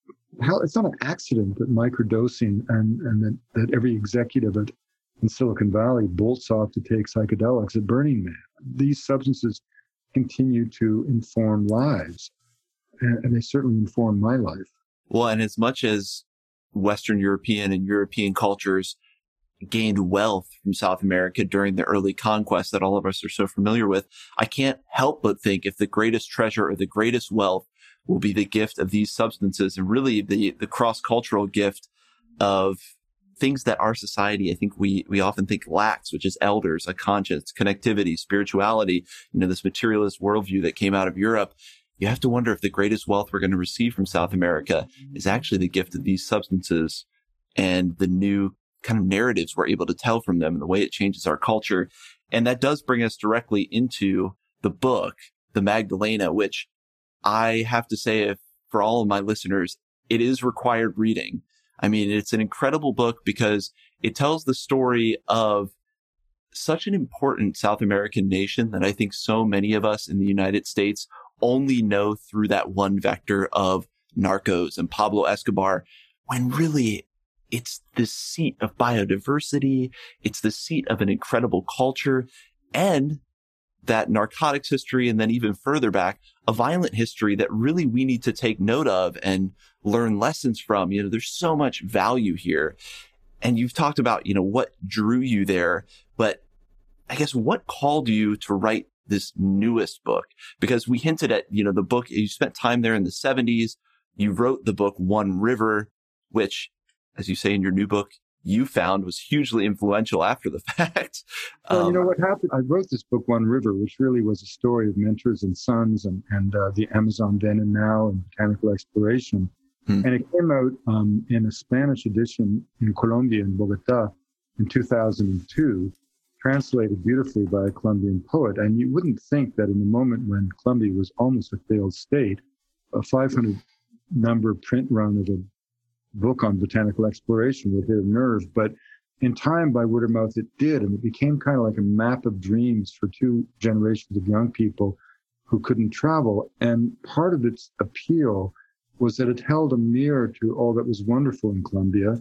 It's not an accident that microdosing and that every executive in Silicon Valley bolts off to take psychedelics at Burning Man. These substances continue to inform lives, and they certainly inform my life. Well, and as much as Western European and European cultures gained wealth from South America during the early conquest that all of us are so familiar with, I can't help but think if the greatest treasure or the greatest wealth will be the gift of these substances and really the cross-cultural gift of things that our society, I think we often think lacks, which is elders, a conscience, connectivity, spirituality, this materialist worldview that came out of Europe. You have to wonder if the greatest wealth we're going to receive from South America is actually the gift of these substances and the new kind of narratives we're able to tell from them and the way it changes our culture. And that does bring us directly into the book, The Magdalena, which I have to say, for all of my listeners, it is required reading. I mean, it's an incredible book because it tells the story of such an important South American nation that I think so many of us in the United States only know through that one vector of Narcos and Pablo Escobar, when really it's the seat of biodiversity. It's the seat of an incredible culture and that narcotics history. And then even further back, a violent history that really we need to take note of and learn lessons from. There's so much value here. And you've talked about, what drew you there, but I guess what called you to write this newest book? Because we hinted at, the book, you spent time there in the 70s. You wrote the book One River, which, as you say in your new book, you found was hugely influential after the fact. Well, what happened? I wrote this book, One River, which really was a story of mentors and sons and the Amazon then and now and botanical exploration. And it came out in a Spanish edition in Colombia, in Bogota, in 2002, translated beautifully by a Colombian poet. And you wouldn't think that in the moment when Colombia was almost a failed state, a 500 number print run of a book on botanical exploration would hit a nerve. But in time, by word of mouth, it did. And it became kind of like a map of dreams for two generations of young people who couldn't travel. And part of its appeal was that it held a mirror to all that was wonderful in Colombia.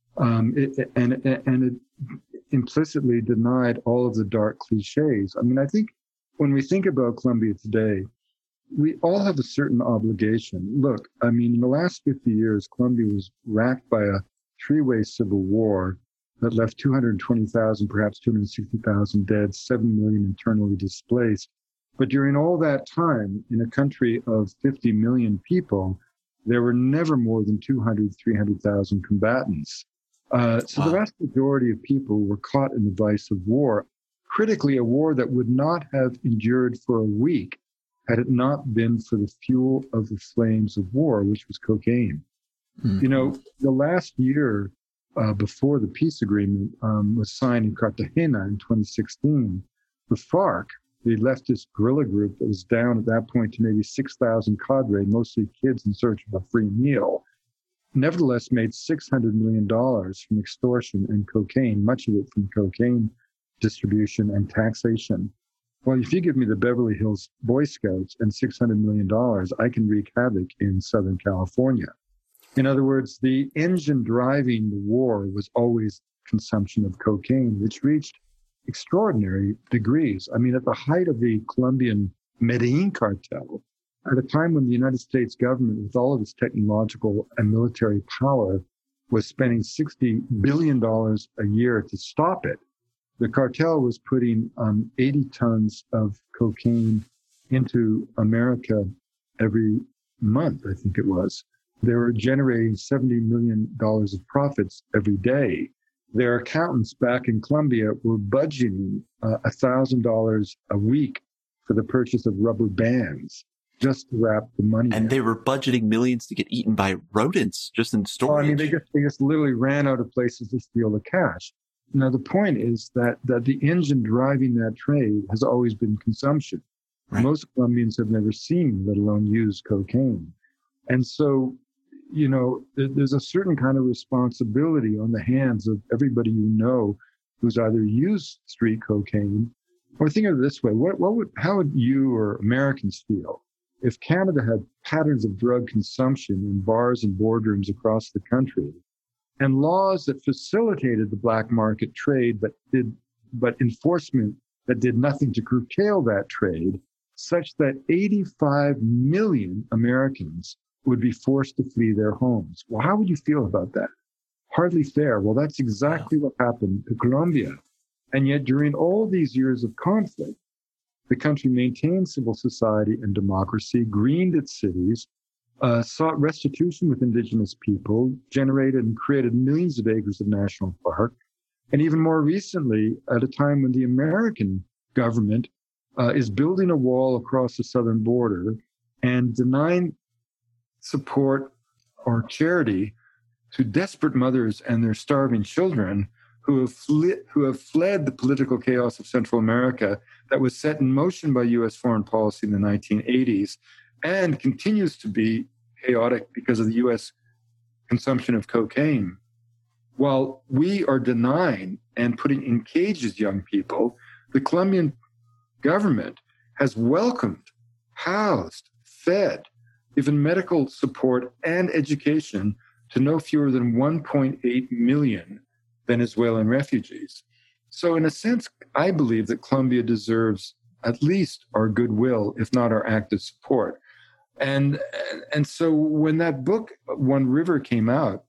It implicitly denied all of the dark cliches. I mean, I think when we think about Colombia today, we all have a certain obligation. Look, I mean, in the last 50 years, Colombia was racked by a three-way civil war that left 220,000, perhaps 260,000 dead, 7 million internally displaced. But during all that time, in a country of 50 million people, there were never more than 200, 300,000 combatants. So the vast majority of people were caught in the vice of war, critically a war that would not have endured for a week had it not been for the fuel of the flames of war, which was cocaine. Mm-hmm. The last year before the peace agreement was signed in Cartagena in 2016, the FARC, the leftist guerrilla group that was down at that point to maybe 6,000 cadre, mostly kids in search of a free meal, nevertheless made $600 million from extortion and cocaine, much of it from cocaine distribution and taxation. Well, if you give me the Beverly Hills Boy Scouts and $600 million, I can wreak havoc in Southern California. In other words, the engine driving the war was always consumption of cocaine, which reached extraordinary degrees. I mean, at the height of the Colombian Medellin cartel, at a time when the United States government, with all of its technological and military power, was spending $60 billion a year to stop it, the cartel was putting 80 tons of cocaine into America every month, I think it was. They were generating $70 million of profits every day. Their accountants back in Colombia were budgeting $1,000 a week for the purchase of rubber bands just to wrap the money And in. they were budgeting millions to get eaten by rodents just in storage. Well, I mean, they just literally ran out of places to steal the cash. Now, the point is that the engine driving that trade has always been consumption. Right. Most Colombians have never seen, let alone used, cocaine. And so, you know, there's a certain kind of responsibility on the hands of everybody you know who's either used street cocaine, or think of it this way, how would you or Americans feel if Canada had patterns of drug consumption in bars and boardrooms across the country, and laws that facilitated the black market trade, but enforcement that did nothing to curtail that trade, such that 85 million Americans would be forced to flee their homes? Well, how would you feel about that? Hardly fair. Well, that's exactly what happened to Colombia. And yet, during all these years of conflict, the country maintained civil society and democracy, greened its cities, sought restitution with indigenous people, generated and created millions of acres of national park. And even more recently, at a time when the American government is building a wall across the southern border and denying support or charity to desperate mothers and their starving children who have fled the political chaos of Central America that was set in motion by U.S. foreign policy in the 1980s and continues to be chaotic because of the U.S. consumption of cocaine. While we are denying and putting in cages young people, the Colombian government has welcomed, housed, fed, given medical support and education to no fewer than 1.8 million Venezuelan refugees. So in a sense, I believe that Colombia deserves at least our goodwill, if not our active support. And so when that book, One River, came out,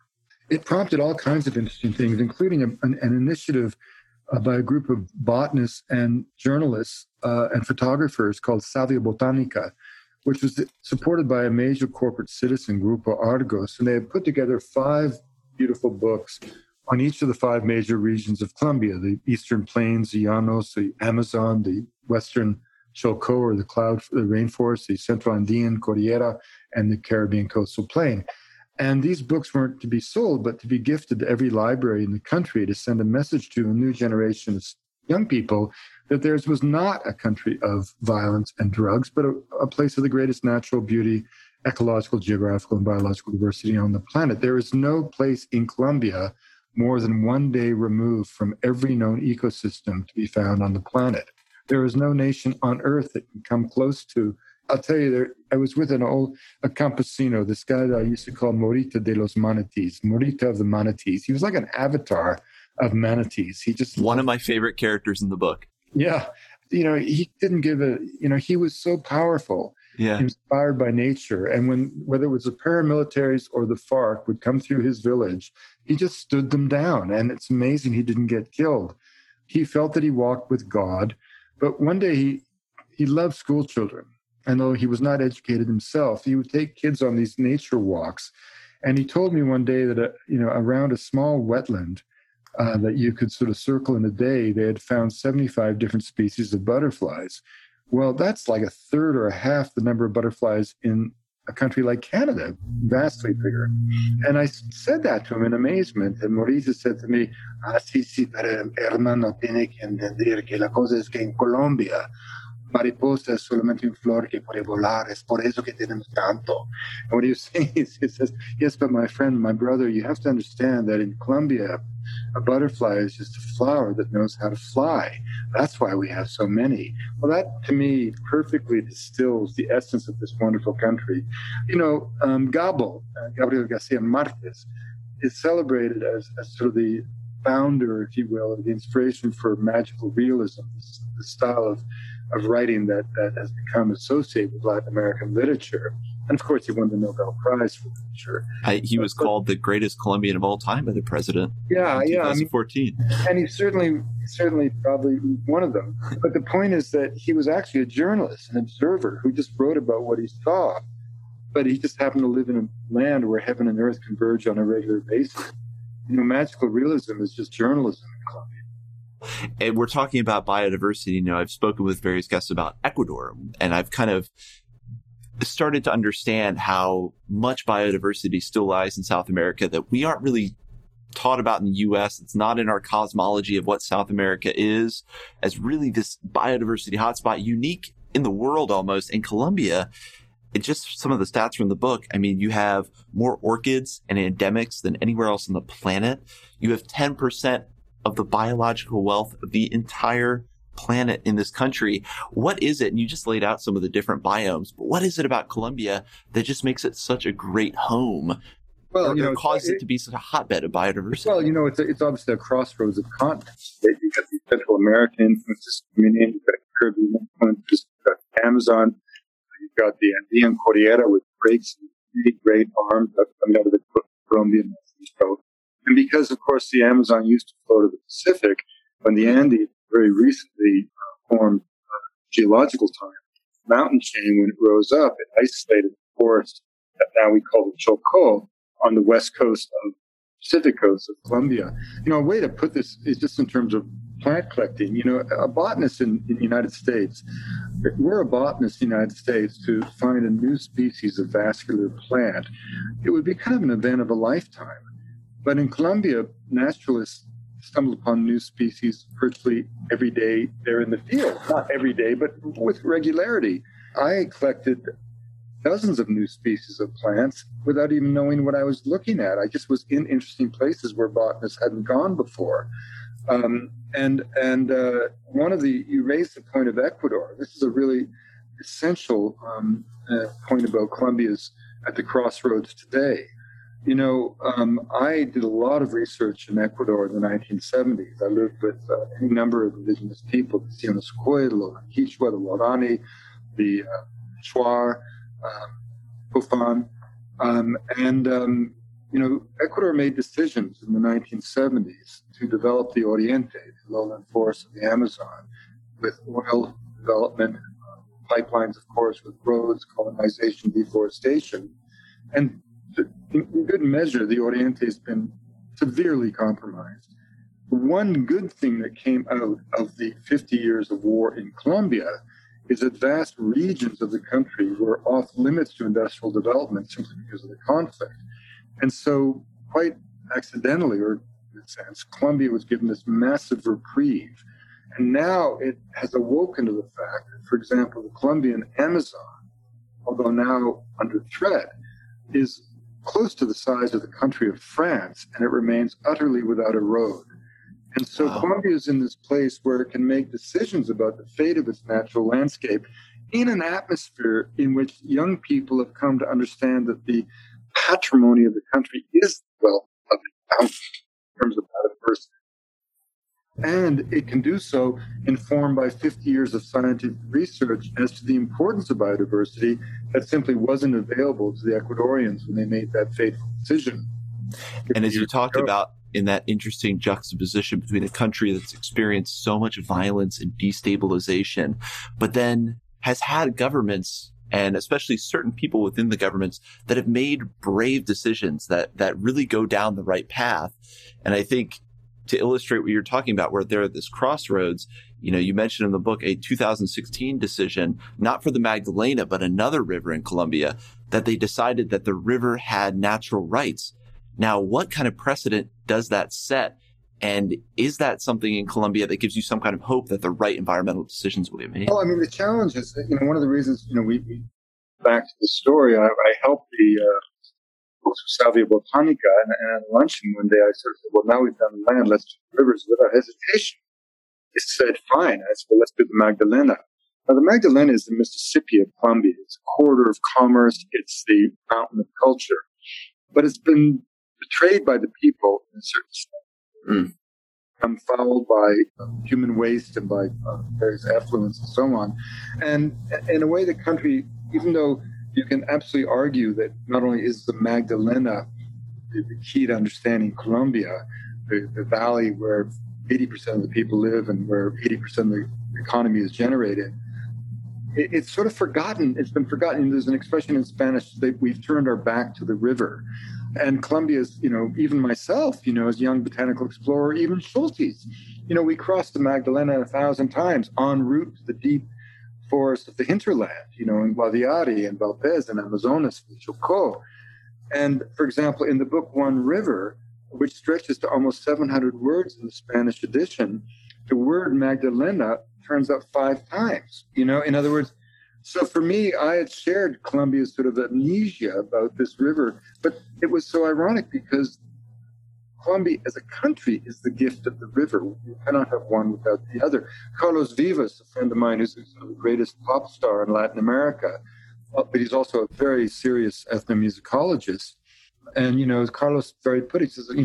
it prompted all kinds of interesting things, including an initiative by a group of botanists and journalists and photographers called Savia Botanica, which was supported by a major corporate citizen, Grupo Argos. And they had put together 5 beautiful books on each of the 5 major regions of Colombia: the Eastern Plains, the Llanos, the Amazon, the Western Chocó, or the rainforest, the Central Andean Cordillera, and the Caribbean Coastal Plain. And these books weren't to be sold, but to be gifted to every library in the country to send a message to a new generation of young people that theirs was not a country of violence and drugs, but a place of the greatest natural beauty, ecological, geographical, and biological diversity on the planet. There is no place in Colombia more than one day removed from every known ecosystem to be found on the planet. There is no nation on earth that can come close to. I'll tell you, I was with a campesino, this guy that I used to call Morita de los Manatees, Morita of the Manatees. He was like an avatar of manatees. He just one of my favorite characters in the book. Yeah. You know, he didn't he was so powerful, inspired by nature. And whether it was the paramilitaries or the FARC would come through his village, he just stood them down. And it's amazing he didn't get killed. He felt that he walked with God. But one day he loved school children. And though he was not educated himself, he would take kids on these nature walks. And he told me one day that, around a small wetland that you could sort of circle in a day, they had found 75 different species of butterflies. Well, that's like a third or a half the number of butterflies in a country like Canada, vastly bigger. And I said that to him in amazement. And Morita said to me, sí, pero hermano, tiene que entender que la cosa es que en Colombia, mariposa es solamente un flor que puede volar. Es por eso que tenemos tanto. And what he was saying is, he says, yes, but my friend, my brother, you have to understand that in Colombia, a butterfly is just a flower that knows how to fly. That's why we have so many. Well, that to me perfectly distills the essence of this wonderful country. Gabriel Garcia Marquez, is celebrated as sort of the founder, if you will, of the inspiration for magical realism, the style of writing that has become associated with Latin American literature. And of course, he won the Nobel Prize for literature. He was called the greatest Colombian of all time by the president. Yeah, in yeah. 2014. And he's certainly probably one of them. But the point is that he was actually a journalist, an observer who just wrote about what he saw. But he just happened to live in a land where heaven and earth converge on a regular basis. Magical realism is just journalism in Colombia. And we're talking about biodiversity. I've spoken with various guests about Ecuador, and I've kind of started to understand how much biodiversity still lies in South America that we aren't really taught about in the U.S. It's not in our cosmology of what South America is as really this biodiversity hotspot, unique in the world almost. In Colombia, it's just some of the stats from the book. I mean, you have more orchids and endemics than anywhere else on the planet. You have 10% of the biological wealth of the entire planet in this country. What is it? And you just laid out some of the different biomes, but what is it about Colombia that just makes it such a great home? Well, or causes it to be such a hotbed of biodiversity? Well, it's obviously a crossroads of continents. You've got the Central American influences coming in, you've got Caribbean influences, you've got the Amazon, you've got the Andean Cordillera with breaks and really great arms coming out of the Colombian coast. And because, of course, the Amazon used to flow to the Pacific, when the Andes very recently formed geological time, mountain chain, when it rose up, it isolated the forest that now we call the Chocó on the west coast of Pacific coast of Colombia. A way to put this is just in terms of plant collecting. A botanist in the United States, we're a botanist in the United States to find a new species of vascular plant. It would be kind of an event of a lifetime. But in Colombia, naturalists stumble upon new species virtually every day they're in the field. Not every day, but with regularity. I collected dozens of new species of plants without even knowing what I was looking at. I just was in interesting places where botanists hadn't gone before. You raised the point of Ecuador. This is a really essential point about Colombia's at the crossroads today. I did a lot of research in Ecuador in the 1970s. I lived with any number of indigenous people, the Sioniscoy, the Quichua, the Guarani, the Shuar, Pufan. Ecuador made decisions in the 1970s to develop the Oriente, the lowland forest of the Amazon, with oil development, pipelines, of course, with roads, colonization, deforestation. And in good measure, the Oriente has been severely compromised. One good thing that came out of the 50 years of war in Colombia is that vast regions of the country were off limits to industrial development simply because of the conflict. And so, quite accidentally, or in a sense, Colombia was given this massive reprieve. And now it has awoken to the fact that, for example, the Colombian Amazon, although now under threat, is close to the size of the country of France, and it remains utterly without a road. And so Colombia is in this place where it can make decisions about the fate of its natural landscape in an atmosphere in which young people have come to understand that the patrimony of the country is the wealth of it in terms of biodiversity. And it can do so informed by 50 years of scientific research as to the importance of biodiversity that simply wasn't available to the Ecuadorians when they made that fateful decision. And as you talked about in that interesting juxtaposition between a country that's experienced so much violence and destabilization, but then has had governments and especially certain people within the governments that have made brave decisions that really go down the right path. And I think to illustrate what you're talking about, where they're at this crossroads, you mentioned in the book a 2016 decision, not for the Magdalena, but another river in Colombia, that they decided that the river had natural rights. Now, what kind of precedent does that set? And is that something in Colombia that gives you some kind of hope that the right environmental decisions will be made? Well, the challenge is, one of the reasons, we back to the story, I helped the folks with Salvia Botanica, and at luncheon one day I sort of said, well, now we've done the land, let's do the rivers without hesitation. They said, fine. I said, well, let's do the Magdalena. Now, the Magdalena is the Mississippi of Colombia. It's a corridor of commerce. It's the fountain of culture. But it's been betrayed by the people in a certain sense. Fouled by human waste and by various effluents and so on. And in a way, the country, even though you can absolutely argue that not only is the Magdalena the key to understanding Colombia, the valley where 80% of the people live and where 80% of the economy is generated, it's sort of forgotten. It's been forgotten. There's an expression in Spanish that we've turned our back to the river. And Colombia's, even myself, as a young botanical explorer, even Schultes, we crossed the Magdalena 1,000 times en route to the deep forest of the hinterland, in Guadiari and Valpez and Amazonas and Chocó. And for example, in the book One River, which stretches to almost 700 words in the Spanish edition, the word Magdalena turns up 5 times, in other words. So for me, I had shared Colombia's sort of amnesia about this river, but it was so ironic because Colombia as a country is the gift of the river. You cannot have one without the other. Carlos Vivas, a friend of mine who's the greatest pop star in Latin America, but he's also a very serious ethnomusicologist. And, as Carlos very put it, he says,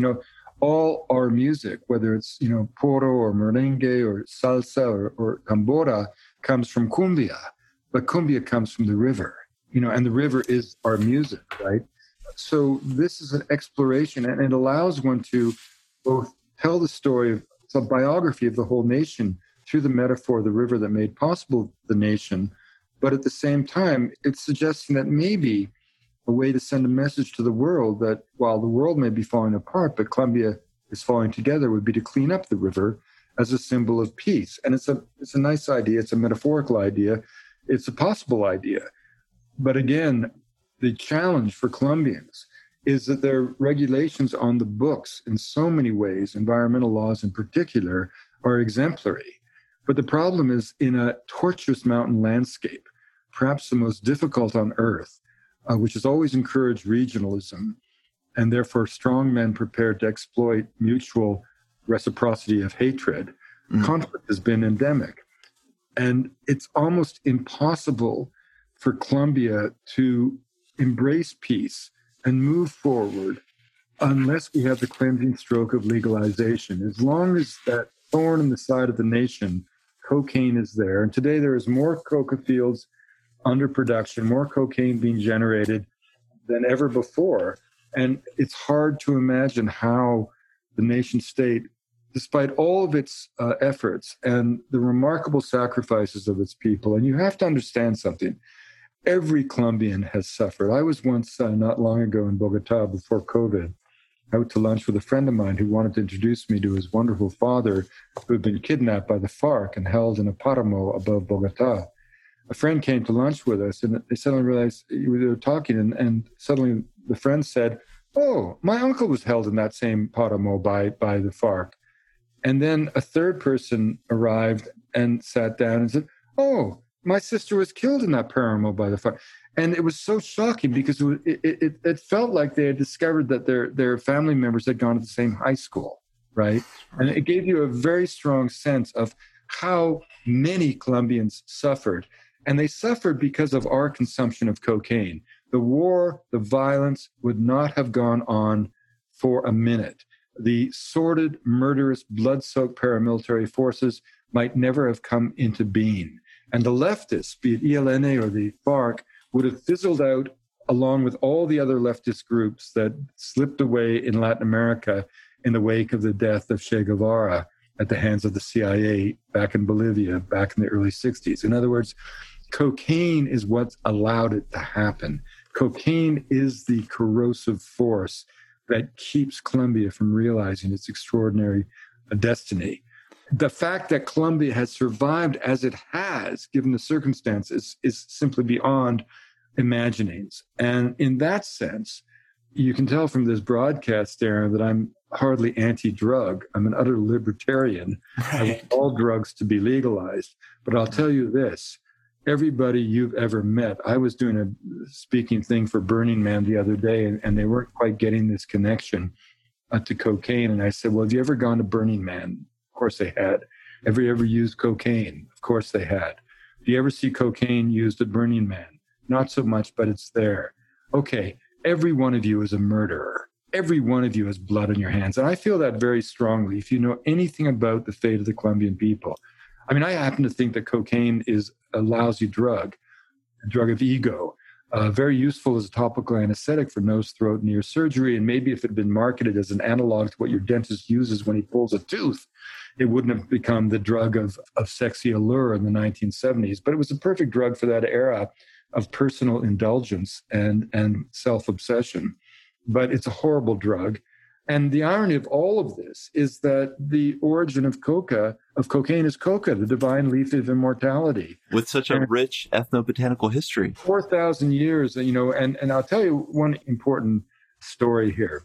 all our music, whether it's, porro or merengue or salsa or tambora, comes from cumbia. But cumbia comes from the river, and the river is our music, right? So this is an exploration, and it allows one to both tell the story of, it's a biography of the whole nation through the metaphor of the river that made possible the nation. But at the same time, it's suggesting that maybe a way to send a message to the world that while the world may be falling apart, but Colombia is falling together would be to clean up the river as a symbol of peace. And it's a nice idea. It's a metaphorical idea. It's a possible idea. But again, the challenge for Colombians is that their regulations on the books in so many ways, environmental laws in particular, are exemplary. But the problem is in a tortuous mountain landscape, perhaps the most difficult on earth, which has always encouraged regionalism, and therefore strong men prepared to exploit mutual reciprocity of hatred, conflict has been endemic. And it's almost impossible for Colombia to embrace peace and move forward unless we have the cleansing stroke of legalization. As long as that thorn in the side of the nation, cocaine, is there, and today there is more coca fields under production, more cocaine being generated than ever before. And it's hard to imagine how the nation state, despite all of its efforts and the remarkable sacrifices of its people, and you have to understand something, every Colombian has suffered. I was once, not long ago in Bogota before COVID, out to lunch with a friend of mine who wanted to introduce me to his wonderful father who had been kidnapped by the FARC and held in a paramo above Bogota. A friend came to lunch with us, and they suddenly realized we were talking, and suddenly the friend said, "Oh, my uncle was held in that same paramo by the FARC." And then a third person arrived and sat down and said, "Oh, my sister was killed in that paramo by the FARC." And it was so shocking because it felt like they had discovered that their family members had gone to the same high school, right? And it gave you a very strong sense of how many Colombians suffered. And they suffered because of our consumption of cocaine. The war, the violence would not have gone on for a minute. The sordid, murderous, blood-soaked paramilitary forces might never have come into being. And the leftists, be it ELN or the FARC, would have fizzled out along with all the other leftist groups that slipped away in Latin America in the wake of the death of Che Guevara at the hands of the CIA back in Bolivia back in the early 60s. In other words, cocaine is what allowed it to happen. Cocaine is the corrosive force that keeps Colombia from realizing its extraordinary destiny. The fact that Colombia has survived as it has, given the circumstances, is simply beyond imaginings. And in that sense, you can tell from this broadcast, Aaron, that I'm hardly anti-drug. I'm an utter libertarian. Right. I want all drugs to be legalized. But I'll tell you this, everybody you've ever met, I was doing a speaking thing for Burning Man the other day, and they weren't quite getting this connection to cocaine. And I said, well, have you ever gone to Burning Man? Of course they had. Have you ever used cocaine? Of course they had. Do you ever see cocaine used at Burning Man? Not so much, but it's there. Okay, every one of you is a murderer. Every one of you has blood on your hands. And I feel that very strongly. If you know anything about the fate of the Colombian people, I mean, I happen to think that cocaine is a lousy drug, a drug of ego. very useful as a topical anesthetic for nose, throat, and ear surgery. And maybe if it had been marketed as an analog to what your dentist uses when he pulls a tooth, it wouldn't have become the drug of sexy allure in the 1970s. But it was a perfect drug for that era of personal indulgence and self-obsession. But it's a horrible drug. And the irony of all of this is that the origin of cocaine is coca, the divine leaf of immortality. With such a rich ethnobotanical history. 4,000 years, and I'll tell you one important story here.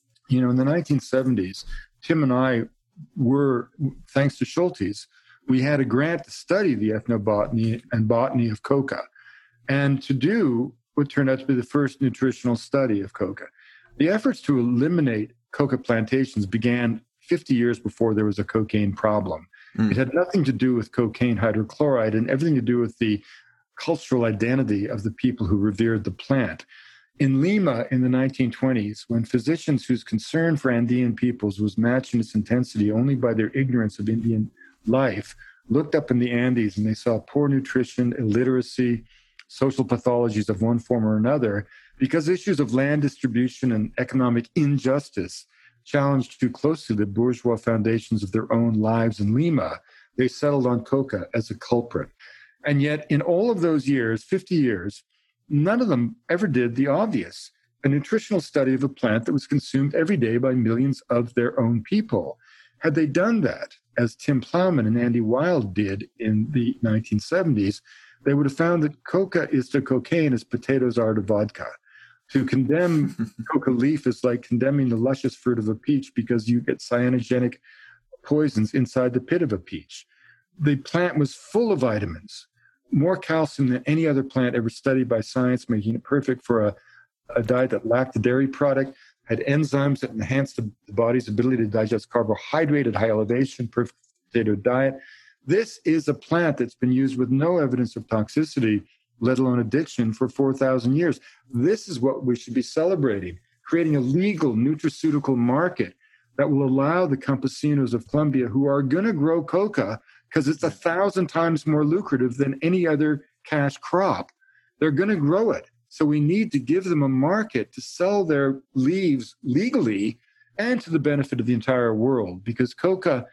In the 1970s, Tim and I were, thanks to Schultes, we had a grant to study the ethnobotany and botany of coca and to do what turned out to be the first nutritional study of coca. The efforts to eliminate coca plantations began 50 years before there was a cocaine problem. It had nothing to do with cocaine hydrochloride and everything to do with the cultural identity of the people who revered the plant. In Lima in the 1920s, when physicians whose concern for Andean peoples was matched in its intensity only by their ignorance of Indian life, looked up in the Andes and they saw poor nutrition, illiteracy, social pathologies of one form or another, because issues of land distribution and economic injustice challenged too closely the bourgeois foundations of their own lives in Lima, they settled on coca as a culprit. And yet, in all of those years, 50 years, none of them ever did the obvious, a nutritional study of a plant that was consumed every day by millions of their own people. Had they done that, as Tim Plowman and Andy Wild did in the 1970s, they would have found that coca is to cocaine as potatoes are to vodka. To condemn coca leaf is like condemning the luscious fruit of a peach because you get cyanogenic poisons inside the pit of a peach. The plant was full of vitamins, more calcium than any other plant ever studied by science, making it perfect for a diet that lacked a dairy product, had enzymes that enhanced the body's ability to digest carbohydrate at high elevation, perfect potato diet. This is a plant that's been used with no evidence of toxicity, let alone addiction, for 4,000 years. This is what we should be celebrating, creating a legal nutraceutical market that will allow the campesinos of Colombia who are going to grow coca because it's 1,000 times more lucrative than any other cash crop. They're going to grow it. So we need to give them a market to sell their leaves legally and to the benefit of the entire world, because coca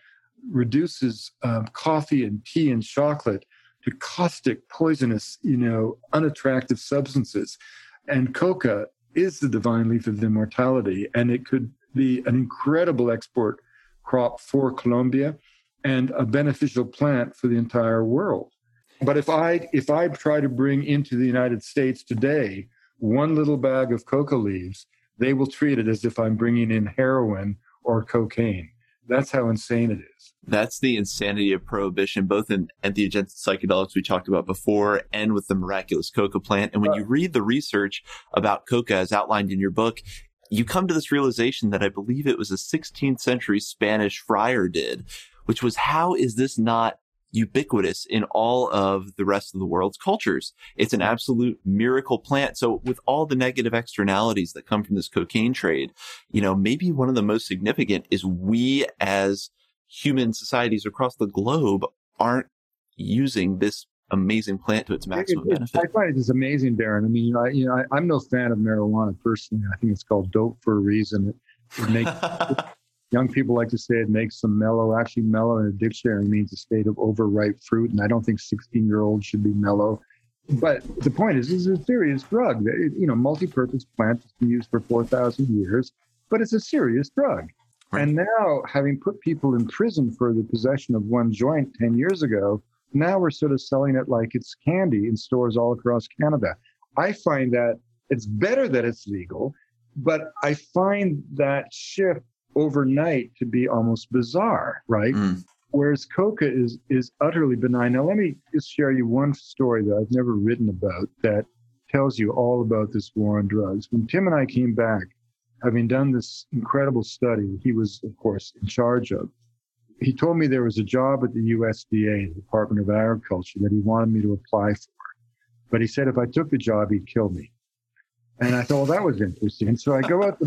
reduces coffee and tea and chocolate to caustic, poisonous, unattractive substances. And coca is the divine leaf of immortality, and it could be an incredible export crop for Colombia and a beneficial plant for the entire world. But if I try to bring into the United States today one little bag of coca leaves, they will treat it as if I'm bringing in heroin or cocaine. That's how insane it is. That's the insanity of prohibition, both in entheogens psychedelics we talked about before and with the miraculous coca plant. And when you read the research about coca as outlined in your book, you come to this realization that I believe it was a 16th century Spanish friar did, which was, how is this not ubiquitous in all of the rest of the world's cultures? It's an absolute miracle plant. So with all the negative externalities that come from this cocaine trade, maybe one of the most significant is we as human societies across the globe aren't using this amazing plant to its maximum benefit. I find it just amazing, Darren. I mean, I'm no fan of marijuana personally. I think it's called dope for a reason. It makes young people like to say it makes them mellow. Actually, mellow in a dictionary means a state of overripe fruit, and I don't think 16-year-olds should be mellow. But the point is, this is a serious drug. Multi-purpose plant that's been used for 4,000 years, but it's a serious drug. Right. And now, having put people in prison for the possession of one joint 10 years ago, now we're sort of selling it like it's candy in stores all across Canada. I find that it's better that it's legal, but I find that shift overnight to be almost bizarre, right? Whereas coca is utterly benign. Now, let me just share you one story that I've never written about that tells you all about this war on drugs. When Tim and I came back, having done this incredible study he was, of course, in charge of, he told me there was a job at the USDA, the Department of Agriculture, that he wanted me to apply for. But he said if I took the job, he'd kill me. And I thought, well, that was interesting. And so I go out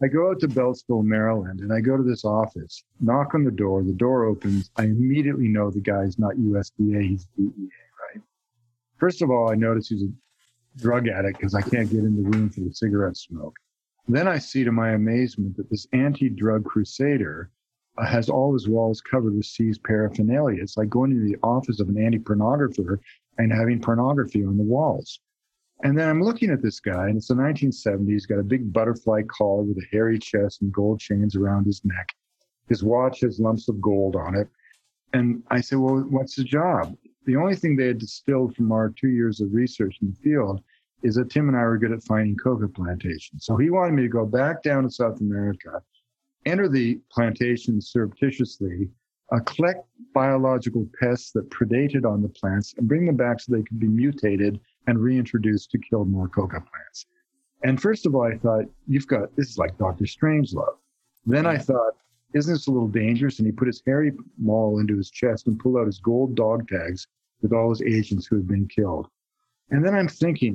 to Beltsville, Maryland, and I go to this office, knock on the door opens. I immediately know the guy's not USDA, he's DEA, right? First of all, I notice he's a drug addict because I can't get in the room for the cigarette smoke. Then I see to my amazement that this anti-drug crusader has all his walls covered with seized paraphernalia. It's like going to the office of an anti-pornographer and having pornography on the walls. And then I'm looking at this guy, and it's the 1970s. He's got a big butterfly collar with a hairy chest and gold chains around his neck. His watch has lumps of gold on it. And I said, well, what's his job? The only thing they had distilled from our 2 years of research in the field is that Tim and I were good at finding coca plantations. So he wanted me to go back down to South America, enter the plantations surreptitiously, collect biological pests that predated on the plants, and bring them back so they could be mutated and reintroduced to kill more coca plants. And first of all, I thought, this is like Dr. Strangelove. Then I thought, isn't this a little dangerous? And he put his hairy maul into his chest and pulled out his gold dog tags with all his agents who had been killed. And then I'm thinking,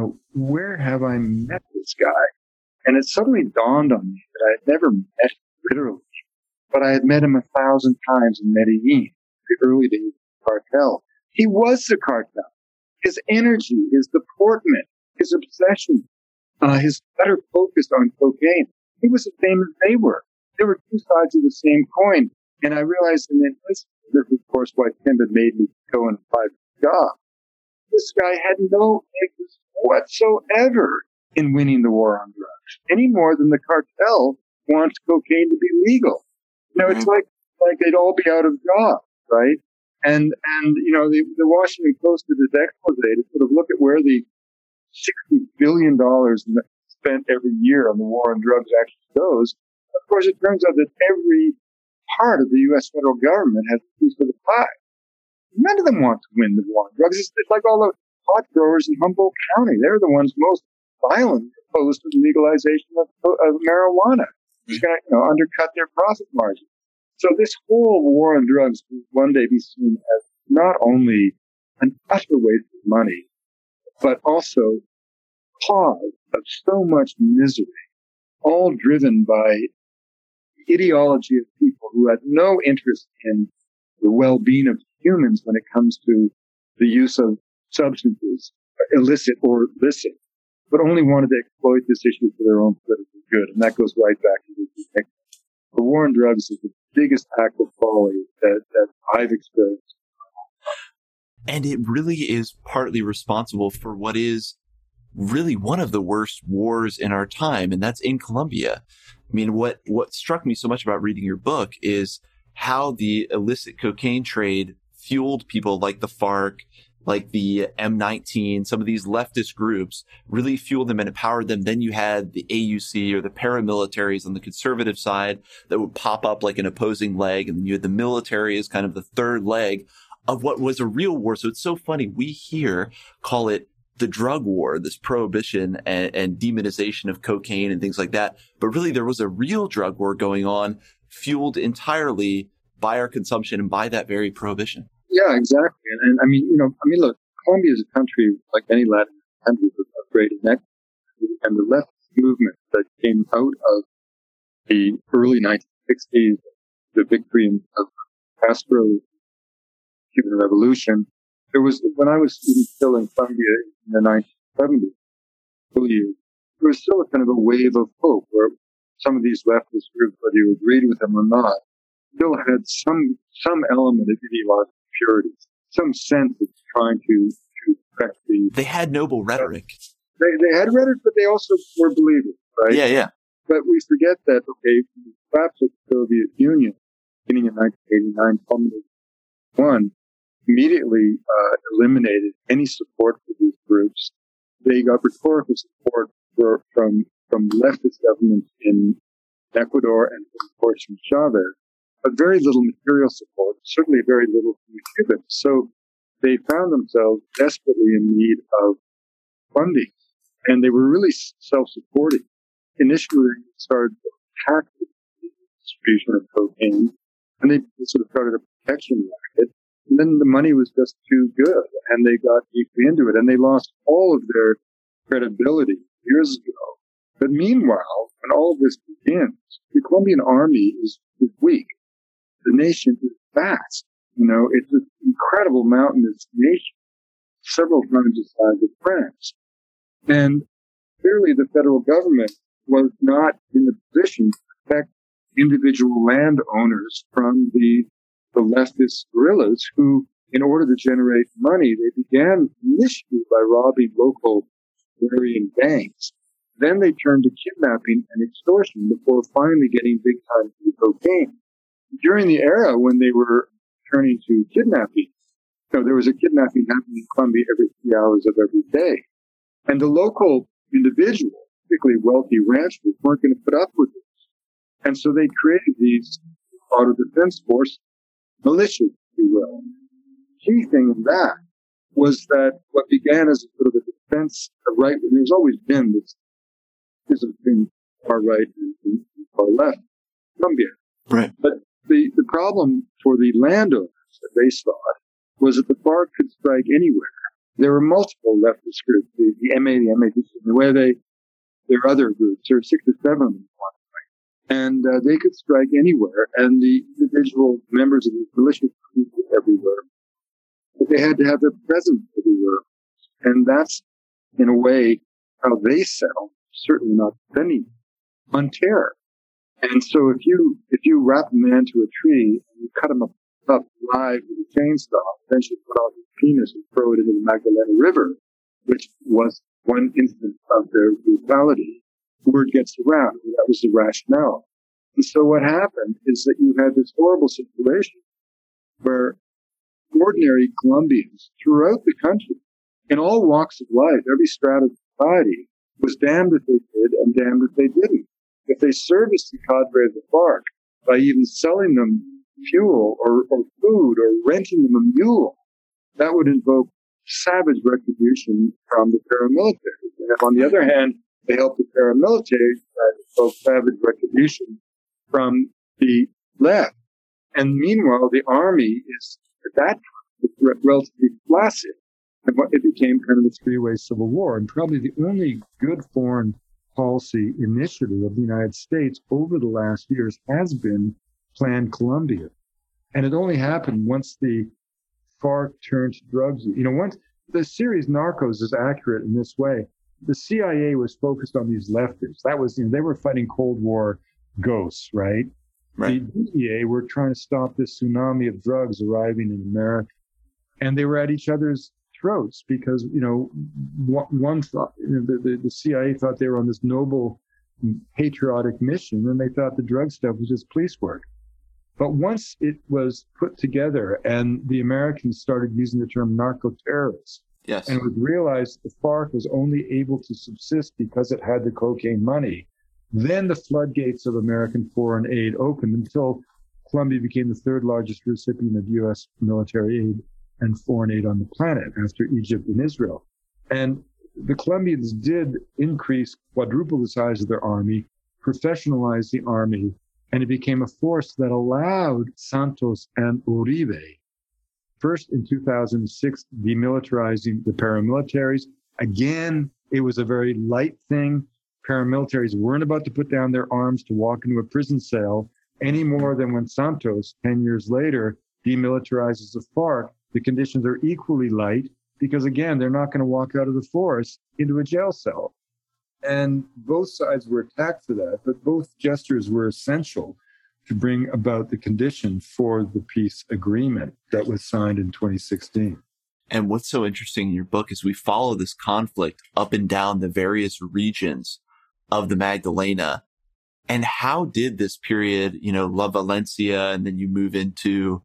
where have I met this guy? And it suddenly dawned on me that I had never met him literally, but I had met him 1,000 times in Medellin, the early days of the cartel. He was the cartel. His energy, his deportment, his obsession, his utter focus on cocaine. He was the same as they were. There were two sides of the same coin. And I realized, and this is, of course, why Tim had made me go in a private job. This guy had no interest whatsoever in winning the war on drugs, any more than the cartel wants cocaine to be legal. It's like they'd all be out of jobs, right? And the Washington Post did this expose to sort of look at where the $60 billion spent every year on the war on drugs actually goes. Of course, it turns out that every part of the U.S. federal government has a piece of the pie. None of them want to win the war on drugs. It's like all the pot growers in Humboldt County. They're the ones most violently opposed to the legalization of marijuana. It's going to undercut their profit margin. So this whole war on drugs will one day be seen as not only an utter waste of money, but also cause of so much misery, all driven by ideology of people who had no interest in the well-being of humans when it comes to the use of substances, illicit or licit, but only wanted to exploit this issue for their own political good. And that goes right back to the war on drugs is the biggest act of folly that I've experienced. And it really is partly responsible for what is really one of the worst wars in our time, and that's in Colombia. I mean, what struck me so much about reading your book is how the illicit cocaine trade fueled people like the FARC, like the M19, some of these leftist groups really fueled them and empowered them. Then you had the AUC or the paramilitaries on the conservative side that would pop up like an opposing leg. And then you had the military as kind of the third leg of what was a real war. So it's so funny. We here call it the drug war, this prohibition and demonization of cocaine and things like that. But really there was a real drug war going on, fueled entirely by our consumption and by that very prohibition. Yeah, exactly. And look, Colombia is a country like any Latin country with great inequity. And the leftist movement that came out of the early 1960s, the victory of Castro's Cuban Revolution, when I was still in Colombia in the 1970s, there was still a kind of a wave of hope where some of these leftist groups, whether you agreed with them or not, still had some element of ideological purity, some sense of trying to correct the... They had noble rhetoric. They had rhetoric, but they also were believers, right? Yeah. But we forget that, the collapse of the Soviet Union, beginning in 1989, culminated immediately eliminated any support for these groups. They got rhetorical support from leftist governments in Ecuador and, of course, from Chavez, but very little material support, certainly very little from the Cubans. So they found themselves desperately in need of funding, and they were really self-supporting. Initially, they started to attack the distribution of cocaine, and they sort of started a protection racket. And then the money was just too good, and they got deeply into it, and they lost all of their credibility years ago. But meanwhile, when all of this begins, the Colombian army is weak. The nation is vast. It's an incredible mountainous nation, several times the size of France. And clearly the federal government was not in the position to protect individual landowners from the leftist guerrillas who, in order to generate money, they began initially by robbing local agrarian banks. Then they turned to kidnapping and extortion before finally getting big time cocaine. During the era when they were turning to kidnapping, there was a kidnapping happening in Colombia every 3 hours of every day. And the local individuals, particularly wealthy ranchers, weren't going to put up with this. And so they created these auto defense force militias, if you will. Key thing in that was that what began as a sort of a defense of right, there's always been this between far right and far left, Colombia. Right. But the problem for the landowners that they saw was that the FARC could strike anywhere. There were multiple leftist groups, the MA, the MADC, where there are other groups. There are 6 or 7 of them. And they could strike anywhere, and the individual members of the militia could be everywhere. But they had to have their presence everywhere. And that's, in a way, how they settle, certainly not defending, on terror. And so if you wrap a man to a tree and you cut him up live with a chainsaw, eventually cut off his penis and throw it into the Magdalena River, which was one instance of their brutality, word gets around. That was the rationale. And so what happened is that you had this horrible situation where ordinary Colombians throughout the country, in all walks of life, every strata of society, was damned if they did and damned if they didn't. If they serviced the cadre of the FARC by even selling them fuel or food or renting them a mule, that would invoke savage retribution from the paramilitaries. And if, on the other hand, they helped the paramilitaries invoke savage retribution from the left. And meanwhile, the army is, at that time, relatively flaccid. And it became kind of a three-way civil war. And probably the only good foreign policy initiative of the United States over the last years has been Plan Colombia. And it only happened once the FARC turned to drugs. Once the series Narcos is accurate in this way, the CIA was focused on these leftists. That was, they were fighting Cold War ghosts, right? Right. The DEA were trying to stop this tsunami of drugs arriving in America. And they were at each other's throats because, one thought, the CIA thought they were on this noble, patriotic mission, and they thought the drug stuff was just police work. But once it was put together and the Americans started using the term narco-terrorists, yes, and it was realized the FARC was only able to subsist because it had the cocaine money, then the floodgates of American foreign aid opened until Colombia became the third largest recipient of U.S. military aid and foreign aid on the planet after Egypt and Israel. And the Colombians did quadruple the size of their army, professionalize the army, and it became a force that allowed Santos and Uribe, first in 2006, demilitarizing the paramilitaries. Again, it was a very light thing. Paramilitaries weren't about to put down their arms to walk into a prison cell any more than when Santos, 10 years later, demilitarizes the FARC. The conditions are equally light because, again, they're not going to walk out of the forest into a jail cell. And both sides were attacked for that, but both gestures were essential to bring about the condition for the peace agreement that was signed in 2016. And what's so interesting in your book is we follow this conflict up and down the various regions of the Magdalena. And how did this period, La Valencia, and then you move into,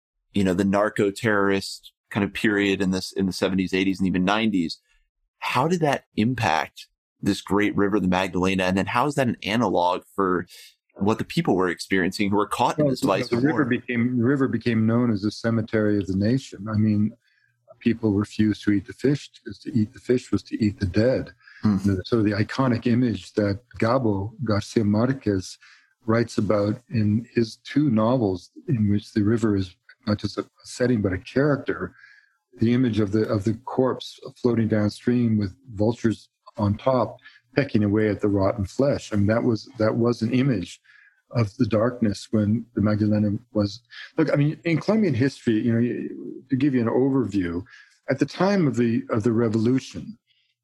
the narco-terrorist kind of period in the 70s, 80s, and even 90s. How did that impact this great river, the Magdalena? And then how is that an analog for what the people were experiencing who were caught in this vice of war? The river became known as the cemetery of the nation. I mean, people refused to eat the fish because to eat the fish was to eat the dead. Mm-hmm. So the iconic image that Gabo Garcia Marquez writes about in his 2 novels, in which the river is not just a setting but a character, the image of the corpse floating downstream with vultures on top pecking away at the rotten flesh. I mean, that was an image of the darkness when the Magdalena was. Look, I mean, in Colombian history, to give you an overview, at the time of the revolution,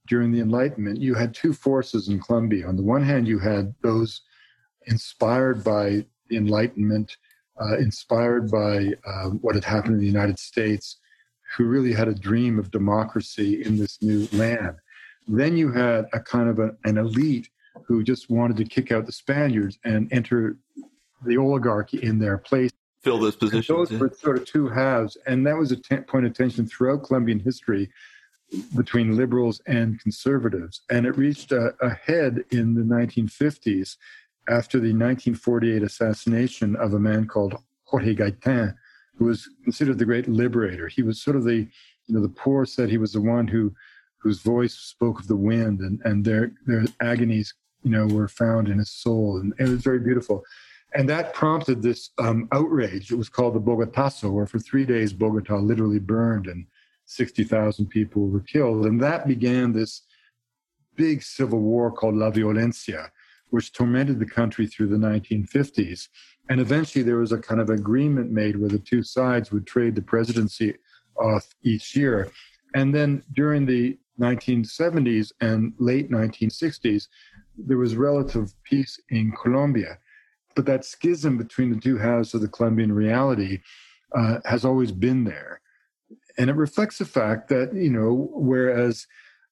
during the Enlightenment, you had two forces in Colombia. On the one hand, you had those inspired by the Enlightenment, inspired by what had happened in the United States, who really had a dream of democracy in this new land. Then you had a kind of an elite who just wanted to kick out the Spaniards and enter the oligarchy in their place. Fill those positions. And those were sort of two halves. And that was a point of tension throughout Colombian history between liberals and conservatives. And it reached a head in the 1950s after the 1948 assassination of a man called Jorge Gaitan, who was considered the great liberator. He was sort of the poor said he was the one whose voice spoke of the wind, and their agonies, were found in his soul. And it was very beautiful. And that prompted this outrage. It was called the Bogotazo, where for 3 days Bogota literally burned and 60,000 people were killed. And that began this big civil war called La Violencia, which tormented the country through the 1950s. And eventually there was a kind of agreement made where the two sides would trade the presidency off each year. And then during the 1970s and late 1960s, there was relative peace in Colombia. But that schism between the two halves of the Colombian reality has always been there. And it reflects the fact that, whereas,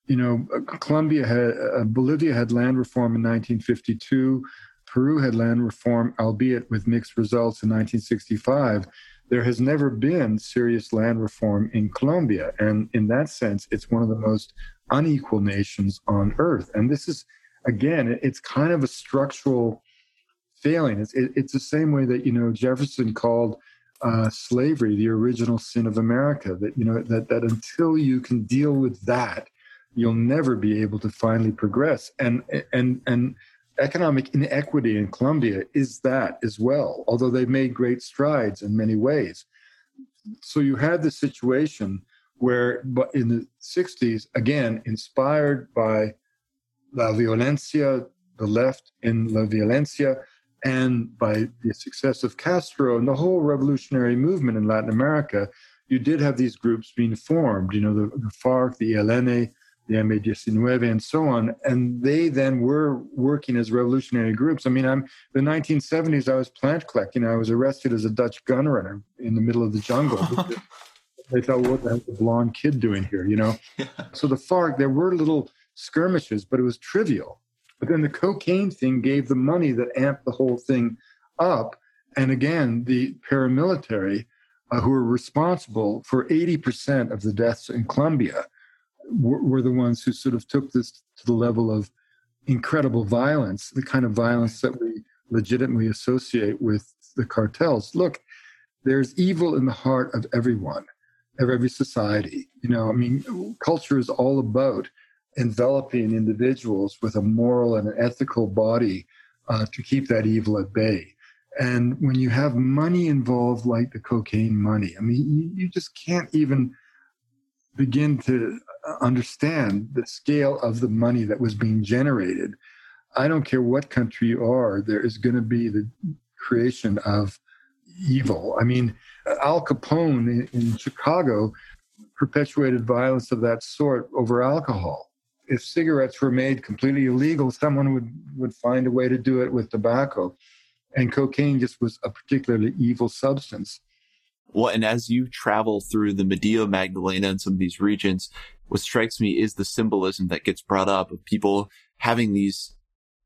Bolivia had land reform in 1952, Peru had land reform, albeit with mixed results, in 1965, there has never been serious land reform in Colombia. And in that sense, it's one of the most unequal nations on earth. And this is, again, it's kind of a structural failing. It's the same way that, Jefferson called slavery the original sin of America, that until you can deal with that, you'll never be able to finally progress. And economic inequity in Colombia is that as well, although they've made great strides in many ways. So you had this situation where, but in the 60s, again, inspired by La Violencia, the left in La Violencia, and by the success of Castro and the whole revolutionary movement in Latin America, you did have these groups being formed, the FARC, the ELN, the M19, and so on. And they then were working as revolutionary groups. I mean, the 1970s, I was plant collecting. I was arrested as a Dutch gun runner in the middle of the jungle. They thought, what the hell's the blonde kid doing here, Yeah. So the FARC, there were little skirmishes, but it was trivial. But then the cocaine thing gave the money that amped the whole thing up. And again, the paramilitary, who were responsible for 80% of the deaths in Colombia, were the ones who sort of took this to the level of incredible violence, the kind of violence that we legitimately associate with the cartels. Look, there's evil in the heart of everyone, of every society. Culture is all about enveloping individuals with a moral and an ethical body to keep that evil at bay. And when you have money involved, like the cocaine money, you just can't even begin to understand the scale of the money that was being generated. I don't care what country you are, there is going to be the creation of evil. Al Capone in Chicago perpetuated violence of that sort over alcohol. If cigarettes were made completely illegal, someone would find a way to do it with tobacco. And cocaine just was a particularly evil substance. Well, and as you travel through the Medio Magdalena and some of these regions, what strikes me is the symbolism that gets brought up of people having these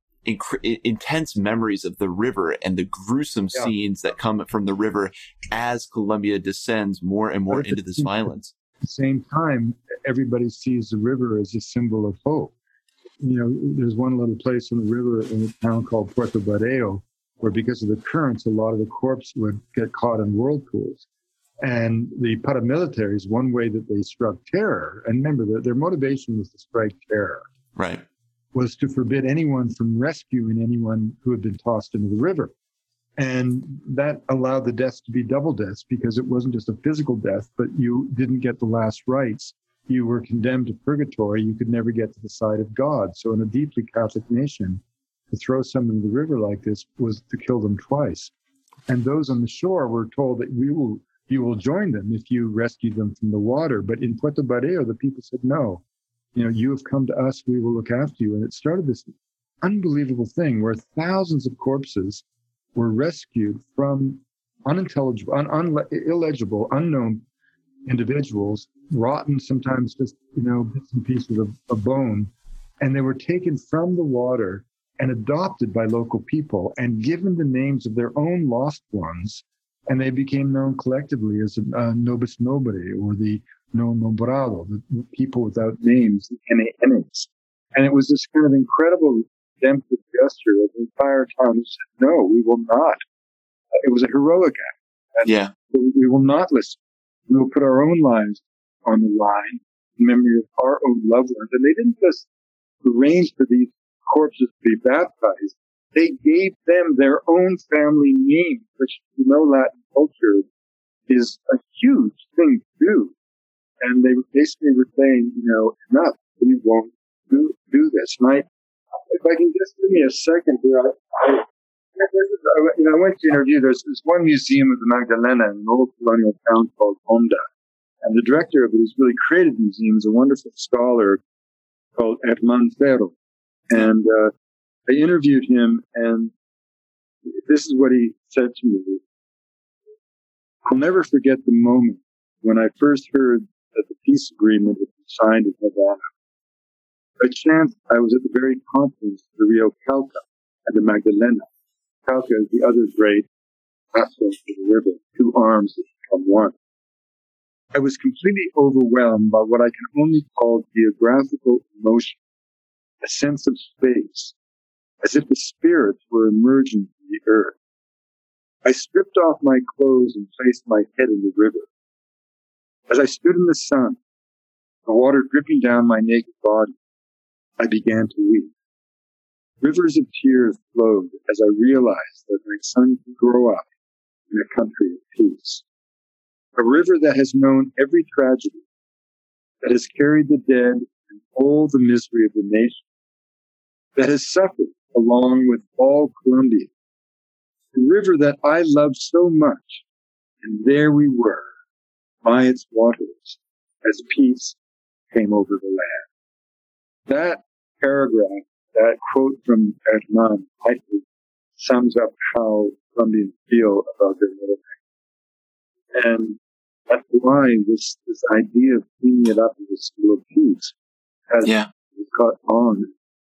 intense memories of the river and the gruesome scenes that come from the river as Colombia descends more and more into this violence. At the same time, everybody sees the river as a symbol of hope. There's one little place on the river in a town called Puerto Barrio, where because of the currents, a lot of the corpses would get caught in whirlpools. And the paramilitaries, one way that they struck terror, and remember, their motivation was to strike terror. Right. Was to forbid anyone from rescuing anyone who had been tossed into the river. And that allowed the deaths to be double deaths, because it wasn't just a physical death, but you didn't get the last rites. You were condemned to purgatory. You could never get to the side of God. So in a deeply Catholic nation, to throw someone in the river like this was to kill them twice. And those on the shore were told that you will join them if you rescue them from the water. But in Puerto Barrio, the people said no. you have come to us, we will look after you. And it started this unbelievable thing where thousands of corpses were rescued from unintelligible, illegible, unknown individuals, rotten, sometimes just, bits and pieces of bone. And they were taken from the water and adopted by local people and given the names of their own lost ones. And they became known collectively as Nobis Nobile, or the Non Nombrado, the people without names, the NANs. And it was this kind of incredible redemptive gesture of the entire town who said, no, we will not. It was a heroic act. And yeah. We will not listen. We will put our own lives on the line in memory of our own loved ones. And they didn't just arrange for these corpses to be baptized. They gave them their own family name, which, Latin culture is a huge thing to do. And they basically were saying, enough, we won't do this. And if I can just give me a second here, I went to interview. There's this one museum of the Magdalena in an old colonial town called Honda. And the director of it, who's really created the museum, is a wonderful scholar called Herman Ferro. And I interviewed him, and this is what he said to me. I'll never forget the moment when I first heard that the peace agreement had been signed in Havana. By chance, I was at the very confluence of the Rio Cauca and the Magdalena. Cauca is the other great vessel of the river, two arms that become one. I was completely overwhelmed by what I can only call geographical emotion, a sense of space, as if the spirits were emerging from the earth. I stripped off my clothes and placed my head in the river. As I stood in the sun, the water dripping down my naked body, I began to weep. Rivers of tears flowed as I realized that my son could grow up in a country of peace. A river that has known every tragedy, that has carried the dead and all the misery of the nation, that has suffered along with all Colombia. A river that I loved so much, and there we were, by its waters, as peace came over the land. That paragraph, that quote from Herman, I think, sums up how Colombians feel about their motherland. And that's why this idea of cleaning it up as a symbol of peace has caught on.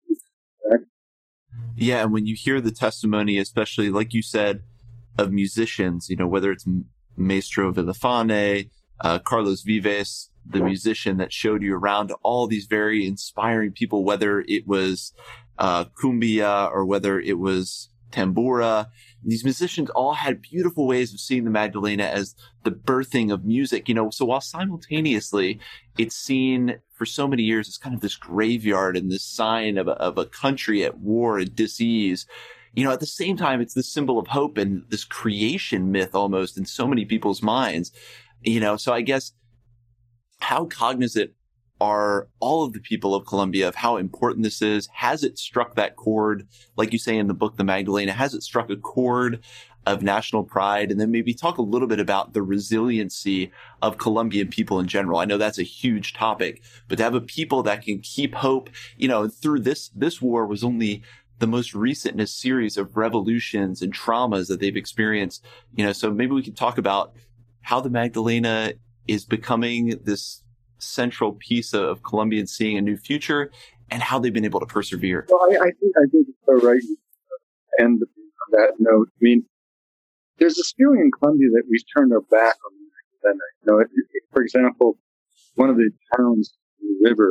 Yeah, and when you hear the testimony, especially like you said, of musicians, whether it's Maestro Villafane, Carlos Vives, the musician that showed you around, all these very inspiring people, whether it was cumbia or whether it was tambura. These musicians all had beautiful ways of seeing the Magdalena as the birthing of music, so while simultaneously it's seen for so many years as kind of this graveyard and this sign of a country at war and dis-ease, at the same time, it's the symbol of hope and this creation myth almost in so many people's minds, so I guess how cognizant are all of the people of Colombia of how important this is? Has it struck that chord, like you say in the book, The Magdalena, has it struck a chord of national pride? And then maybe talk a little bit about the resiliency of Colombian people in general. I know that's a huge topic, but to have a people that can keep hope, through this war was only the most recent in a series of revolutions and traumas that they've experienced, so maybe we can talk about how the Magdalena is becoming this central piece of Colombians seeing a new future and how they've been able to persevere. Well, I think it's so right. And on that note, I mean, there's this feeling in Colombia that we've turned our back on the Magdalena. For example, one of the towns in the river,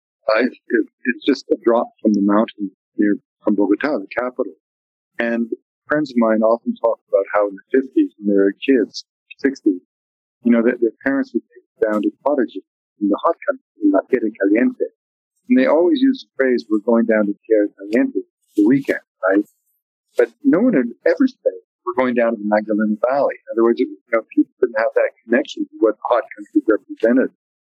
it's just a drop from the mountain from Bogota, the capital. And friends of mine often talk about how in the 50s, when they were kids, 60s, that their parents would take them down to cottages in the hot country, in La Tierra Caliente. And they always use the phrase, we're going down to Tierra Caliente for the weekend, right? But no one would ever say, we're going down to the Magdalena Valley. In other words, people didn't have that connection to what hot country represented.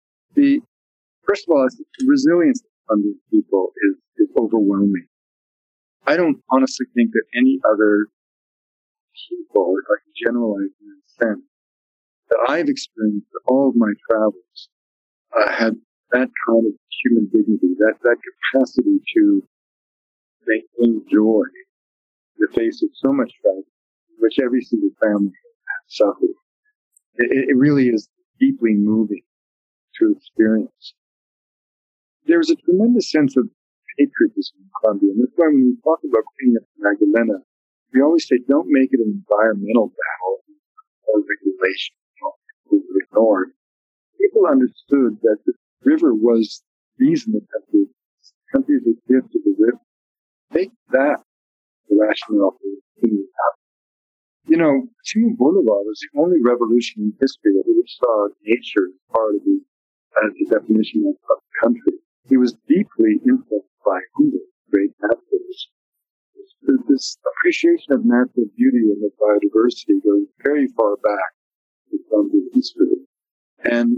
First of all, the resilience of Colombian people is overwhelming. I don't honestly think that any other people, if I can generalize in that sense, that I've experienced all of my travels, had that kind of human dignity, that capacity to maintain joy in the face of so much tragedy, which every single family has suffered. It really is deeply moving to experience. There's a tremendous sense of patriotism in Colombia, and that's why when we talk about cleaning up Magdalena, we always say don't make it an environmental battle or regulation. Ignored. People understood that the river was the reason the country is a gift of the river. Make that the rationale for cleaning up. You know, Simon Bolivar was the only revolution in history that really saw nature as part of the definition of the country. He was deeply influenced by Humboldt, great naturalist. This appreciation of natural beauty and of biodiversity goes very far back in Colombian history. And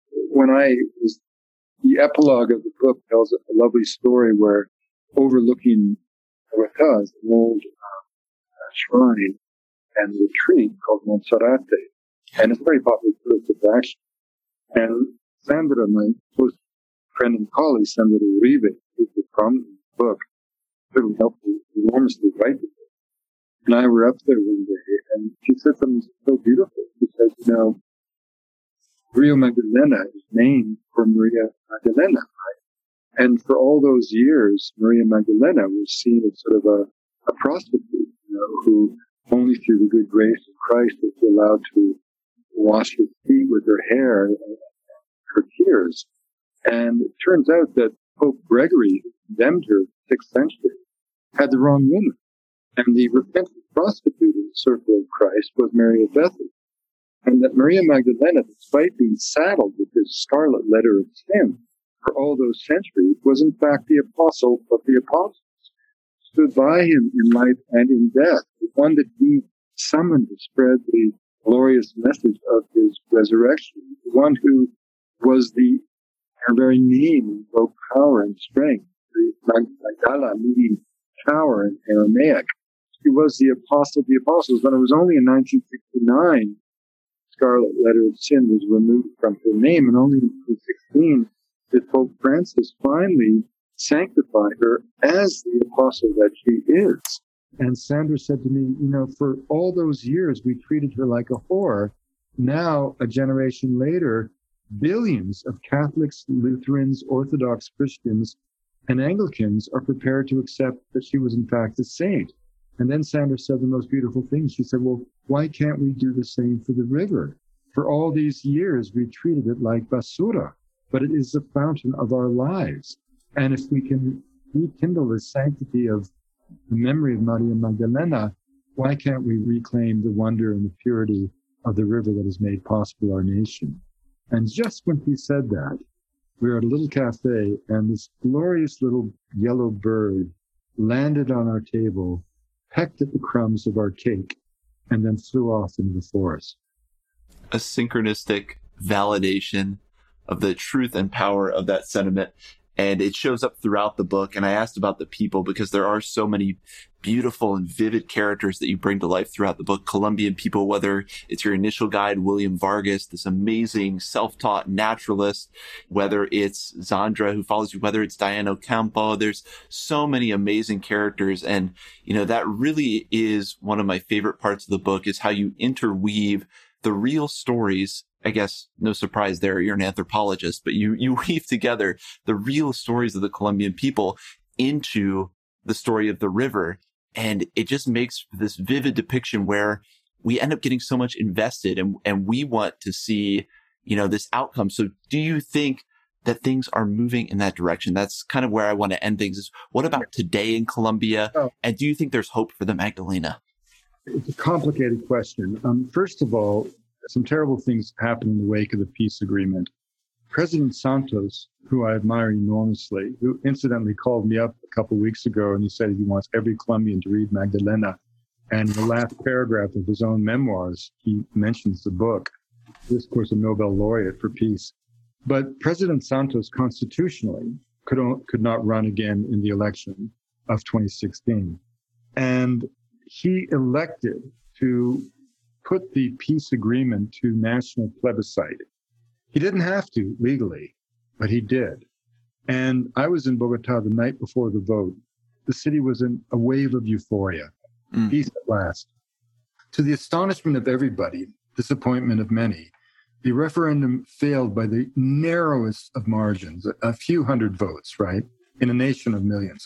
the epilogue of the book tells a lovely story where overlooking Huerta is an old shrine and retreat called Monserrate. And it's a very popular tourist attraction. And Sandra, my close friend and colleague, Sandra Uribe, who's the prominent in the book, really helped me enormously write the book. And I were up there one day, and she said something so beautiful. She said, you know, Rio Magdalena is named for Maria Magdalena, right? And for all those years, Maria Magdalena was seen as sort of a prostitute, you know, who only through the good grace of Christ was allowed to wash his feet with her hair and her tears. And it turns out that Pope Gregory, who condemned her in the 6th century, had the wrong woman. And the repentant prostitute in the circle of Christ was Mary of Bethany. And that Maria Magdalena, despite being saddled with this scarlet letter of sin for all those centuries, was in fact the apostle of the apostles, stood by him in life and in death, the one that he summoned to spread the glorious message of his resurrection, the one who was her very name invoked power and strength, the Magdala meaning tower in Aramaic. She was the apostle of the apostles. When it was only in 1969 scarlet letter of sin was removed from her name, and only in 2016 did Pope Francis finally sanctify her as the apostle that she is. And Sandra said to me, you know, for all those years we treated her like a whore. Now, a generation later, billions of Catholics, Lutherans, Orthodox Christians, and Anglicans are prepared to accept that she was in fact a saint. And then Sandra said the most beautiful thing. She said, well, why can't we do the same for the river? For all these years, we treated it like basura, but it is the fountain of our lives. And if we can rekindle the sanctity of the memory of Maria Magdalena, why can't we reclaim the wonder and the purity of the river that has made possible our nation? And just when he said that, we were at a little cafe, and this glorious little yellow bird landed on our table, pecked at the crumbs of our cake, and then flew off into the forest. A synchronistic validation of the truth and power of that sentiment. And it shows up throughout the book. And I asked about the people because there are so many beautiful and vivid characters that you bring to life throughout the book. Colombian people, whether it's your initial guide, William Vargas, this amazing self-taught naturalist, whether it's Zandra who follows you, whether it's Diana Ocampo, there's so many amazing characters. And, you know, that really is one of my favorite parts of the book is how you interweave the real stories. I guess no surprise there, you're an anthropologist, but you weave together the real stories of the Colombian people into the story of the river. And it just makes this vivid depiction where we end up getting so much invested and we want to see, you know, this outcome. So do you think that things are moving in that direction? That's kind of where I want to end things is what about today in Colombia? And do you think there's hope for the Magdalena? It's a complicated question. First of all, some terrible things happened in the wake of the peace agreement. President Santos, who I admire enormously, who incidentally called me up a couple of weeks ago and he said he wants every Colombian to read Magdalena. And in the last paragraph of his own memoirs, he mentions the book. This, of course, a Nobel laureate for peace. But President Santos constitutionally could not run again in the election of 2016. And he elected to put the peace agreement to national plebiscite. He didn't have to legally, but he did. And I was in Bogota the night before the vote. The city was in a wave of euphoria. Peace at last. To the astonishment of everybody, disappointment of many, the referendum failed by the narrowest of margins, a few hundred votes, right, in a nation of millions.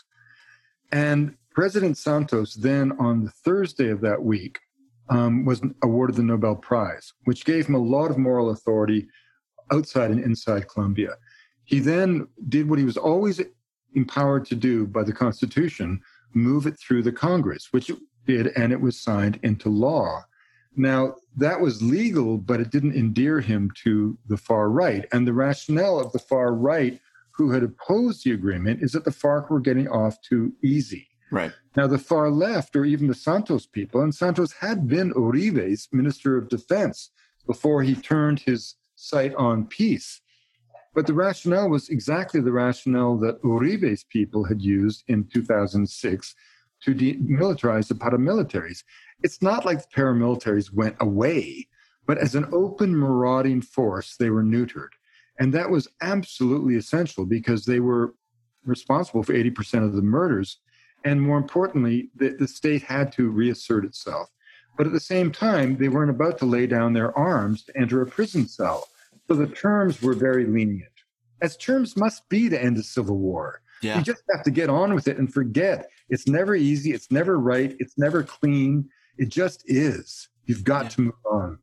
And President Santos then, on the Thursday of that week, was awarded the Nobel Prize, which gave him a lot of moral authority outside and inside Colombia. He then did what he was always empowered to do by the Constitution, move it through the Congress, which it did, and it was signed into law. Now, that was legal, but it didn't endear him to the far right. And the rationale of the far right who had opposed the agreement is that the FARC were getting off too easy. Right. Now, the far left, or even the Santos people, and Santos had been Uribe's Minister of Defense before he turned his sight on peace. But the rationale was exactly the rationale that Uribe's people had used in 2006 to demilitarize the paramilitaries. It's not like the paramilitaries went away, but as an open marauding force, they were neutered. And that was absolutely essential because they were responsible for 80% of the murders. And more importantly, the state had to reassert itself. But at the same time, they weren't about to lay down their arms to enter a prison cell. So the terms were very lenient, as terms must be to end a civil war. Yeah. You just have to get on with it and forget. It's never easy. It's never right. It's never clean. It just is. You've got to move on.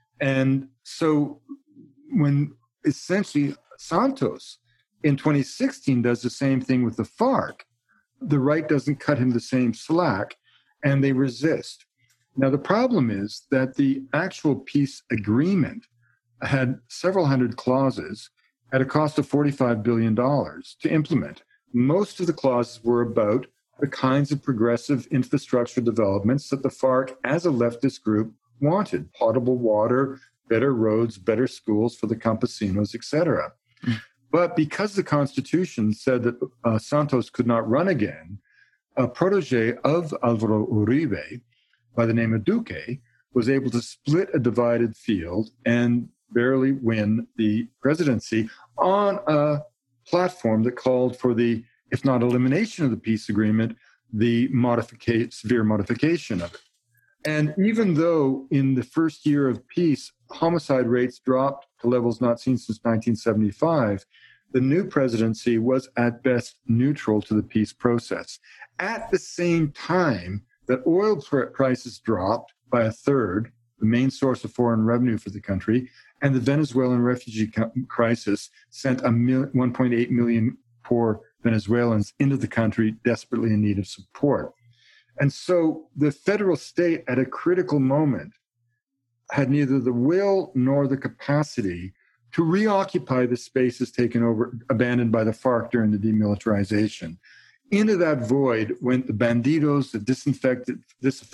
And so when essentially Santos in 2016 does the same thing with the FARC, the right doesn't cut him the same slack, and they resist. Now, the problem is that the actual peace agreement had several hundred clauses at a cost of $45 billion to implement. Most of the clauses were about the kinds of progressive infrastructure developments that the FARC, as a leftist group, wanted: potable water, better roads, better schools for the campesinos, etc. But because the Constitution said that Santos could not run again, a protege of Alvaro Uribe, by the name of Duque, was able to split a divided field and barely win the presidency on a platform that called for the, if not elimination of the peace agreement, the severe modification of it. And even though in the first year of peace, homicide rates dropped to levels not seen since 1975, the new presidency was at best neutral to the peace process. At the same time that oil prices dropped by a third, the main source of foreign revenue for the country, and the Venezuelan refugee crisis sent 1.8 million poor Venezuelans into the country desperately in need of support. And so the federal state, at a critical moment, had neither the will nor the capacity to reoccupy the spaces abandoned by the FARC during the demilitarization. Into that void went the bandidos, the disaffected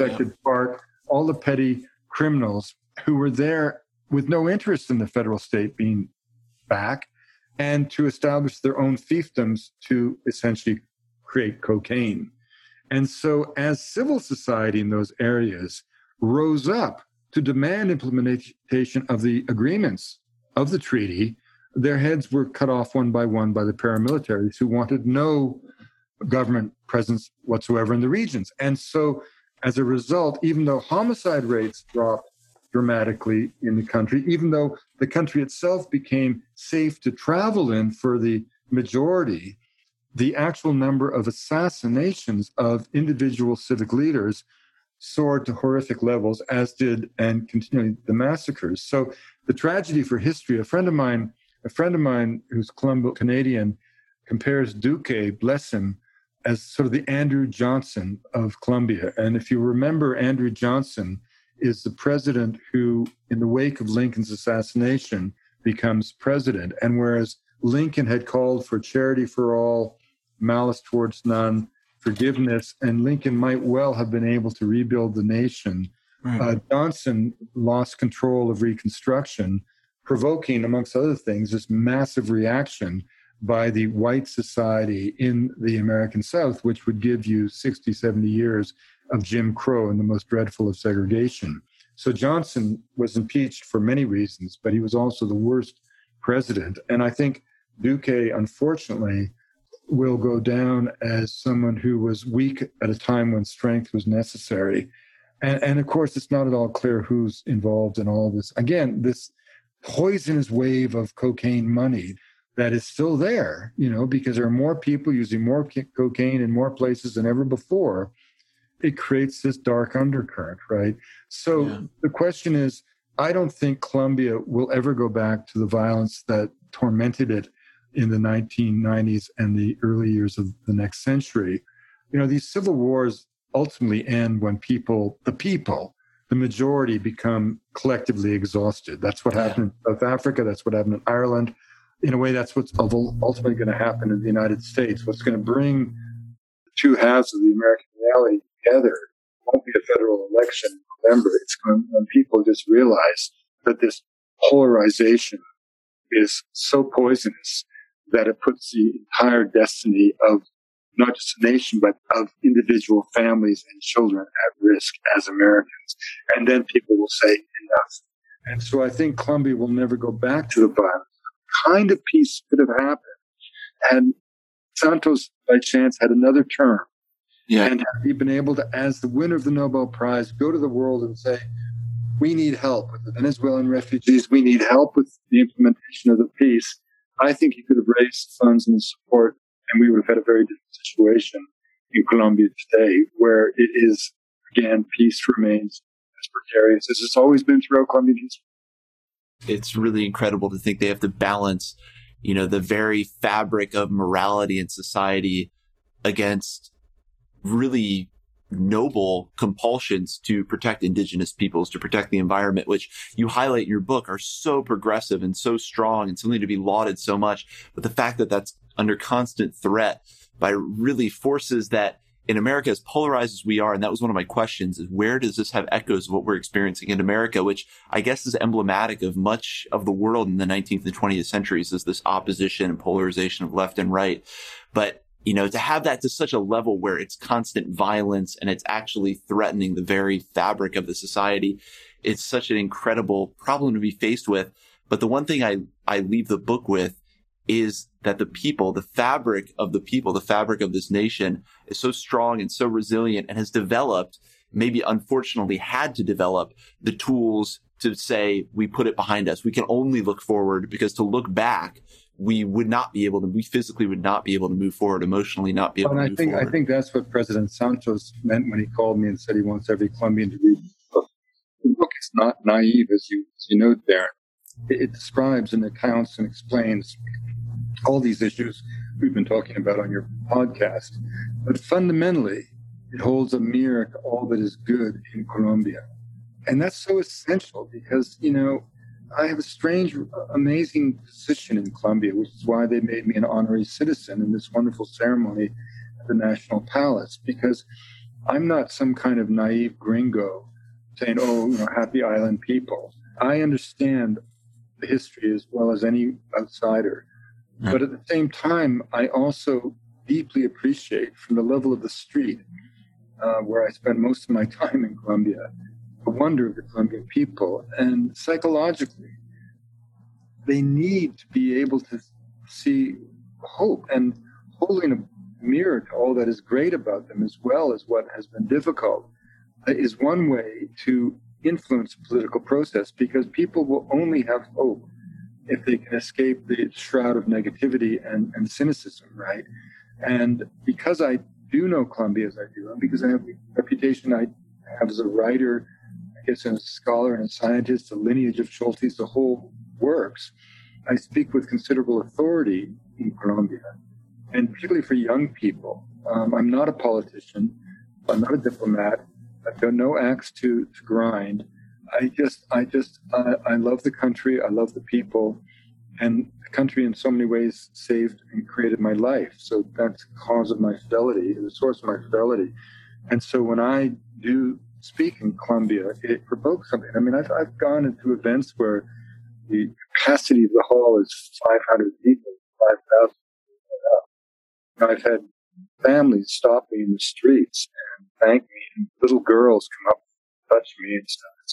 FARC, all the petty criminals who were there with no interest in the federal state being back, and to establish their own fiefdoms to essentially create cocaine. And so as civil society in those areas rose up to demand implementation of the agreements of the treaty, their heads were cut off one by the paramilitaries who wanted no government presence whatsoever in the regions. And so as a result, even though homicide rates dropped dramatically in the country, even though the country itself became safe to travel in for the majority, the actual number of assassinations of individual civic leaders soared to horrific levels, as did, and continually, the massacres. So the tragedy for history, a friend of mine who's Colombo-Canadian, compares Duque, bless him, as sort of the Andrew Johnson of Colombia. And if you remember, Andrew Johnson is the president who, in the wake of Lincoln's assassination, becomes president. And whereas Lincoln had called for charity for all, malice towards none, forgiveness, and Lincoln might well have been able to rebuild the nation, right. Johnson lost control of Reconstruction, provoking, amongst other things, this massive reaction by the white society in the American South, which would give you 60, 70 years of Jim Crow and the most dreadful of segregation. So Johnson was impeached for many reasons, but he was also the worst president. And I think Duque, unfortunately, will go down as someone who was weak at a time when strength was necessary. And of course, it's not at all clear who's involved in all this. Again, this poisonous wave of cocaine money that is still there, because there are more people using more cocaine in more places than ever before. It creates this dark undercurrent, right? So The question is, I don't think Colombia will ever go back to the violence that tormented it in the 1990s and the early years of the next century. These civil wars ultimately end when the majority become collectively exhausted. That's what happened in South Africa. That's what happened in Ireland. In a way, that's what's ultimately going to happen in the United States. What's going to bring the two halves of the American reality together won't be a federal election in November. It's when people just realize that this polarization is so poisonous that it puts the entire destiny of not just a nation, but of individual families and children at risk as Americans. And then people will say enough. And so I think Colombia will never go back to the violence. Kind of peace could have happened. And Santos, by chance, had another term. And had he been able to, as the winner of the Nobel Prize, go to the world and say, we need help with the Venezuelan refugees. We need help with the implementation of the peace. I think he could have raised funds and support, and we would have had a very different situation in Colombia today, where it is, again, peace remains as precarious as it's always been throughout Colombian history. It's really incredible to think they have to balance, the very fabric of morality and society against really noble compulsions to protect indigenous peoples, to protect the environment, which you highlight in your book are so progressive and so strong and something to be lauded so much. But the fact that that's under constant threat by really forces that in America, as polarized as we are, and that was one of my questions, is where does this have echoes of what we're experiencing in America, which I guess is emblematic of much of the world in the 19th and 20th centuries, is this opposition and polarization of left and right. But to have that to such a level where it's constant violence and it's actually threatening the very fabric of the society, it's such an incredible problem to be faced with. But the one thing I leave the book with is that the people, the fabric of the people, the fabric of this nation is so strong and so resilient and has developed, maybe unfortunately had to develop, the tools to say, we put it behind us. We can only look forward, because to look back, we physically would not be able to move forward, emotionally not be able to move forward. I think that's what President Santos meant when he called me and said he wants every Colombian to read the book. The book is not naive, as you note there. It describes and accounts and explains all these issues we've been talking about on your podcast. But fundamentally, it holds a mirror to all that is good in Colombia. And that's so essential because, I have a strange, amazing position in Colombia, which is why they made me an honorary citizen in this wonderful ceremony at the National Palace, because I'm not some kind of naive gringo saying, happy island people. I understand the history as well as any outsider. But at the same time, I also deeply appreciate, from the level of the street, where I spent most of my time in Colombia, the wonder of the Colombian people. And psychologically, they need to be able to see hope, and holding a mirror to all that is great about them, as well as what has been difficult, is one way to influence the political process, because people will only have hope if they can escape the shroud of negativity and cynicism, right? And because I do know Colombia as I do, and because I have the reputation I have as a writer, I guess, and a scholar and a scientist, the lineage of Schultes, the whole works, I speak with considerable authority in Colombia, and particularly for young people. I'm not a politician. I'm not a diplomat. I've got no axe to grind. I love the country. I love the people, and the country in so many ways saved and created my life. So that's the cause of my fidelity, the source of my fidelity. And so when I do speak in Colombia, it provokes something. I mean, I've gone into events where the capacity of the hall is 500 people, 5,000. I've had families stop me in the streets and thank me, and little girls come up and touch me and stuff. It's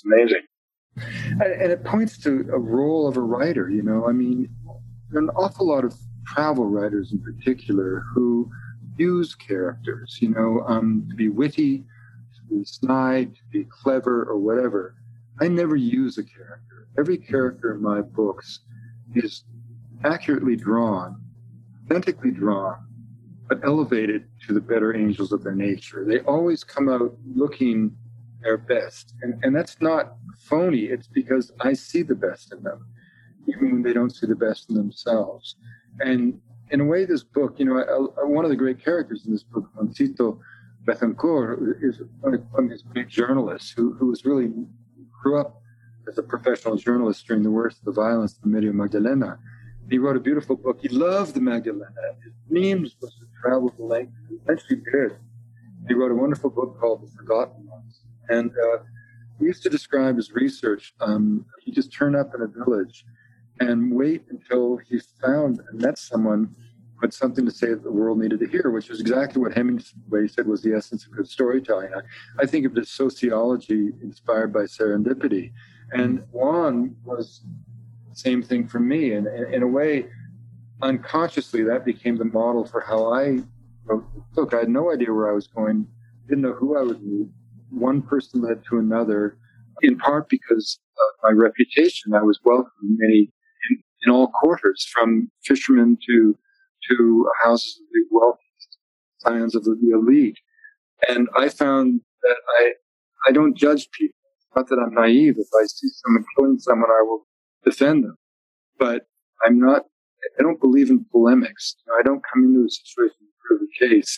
amazing. And it points to a role of a writer, I mean, there are an awful lot of travel writers in particular who use characters, to be witty, to be snide, to be clever, or whatever. I never use a character. Every character in my books is accurately drawn, authentically drawn, but elevated to the better angels of their nature. They always come out looking their best. And that's not phony. It's because I see the best in them, even when they don't see the best in themselves. And in a way, this book, one of the great characters in this book, Juancito Betancourt, is one of his great journalists who grew up as a professional journalist during the worst of the violence of the Maria Magdalena. He wrote a beautiful book. He loved the Magdalena. His dreams was to travel the length. He eventually did. He wrote a wonderful book called The Forgotten Ones. And he used to describe his research. He just turned up in a village and wait until he found and met someone who had something to say that the world needed to hear, which was exactly what Hemingway said was the essence of good storytelling. I think of it as sociology inspired by serendipity. And Juan was the same thing for me. And in a way, unconsciously, that became the model for how I wrote the book. I had no idea where I was going, didn't know who I would meet. One person led to another, in part because of my reputation. I was welcomed in all quarters, from fishermen to houses of the wealthiest, scions of the elite. And I found that I don't judge people. Not that I'm naive. If I see someone killing someone, I will defend them. But I don't believe in polemics. I don't come into a situation to prove a case.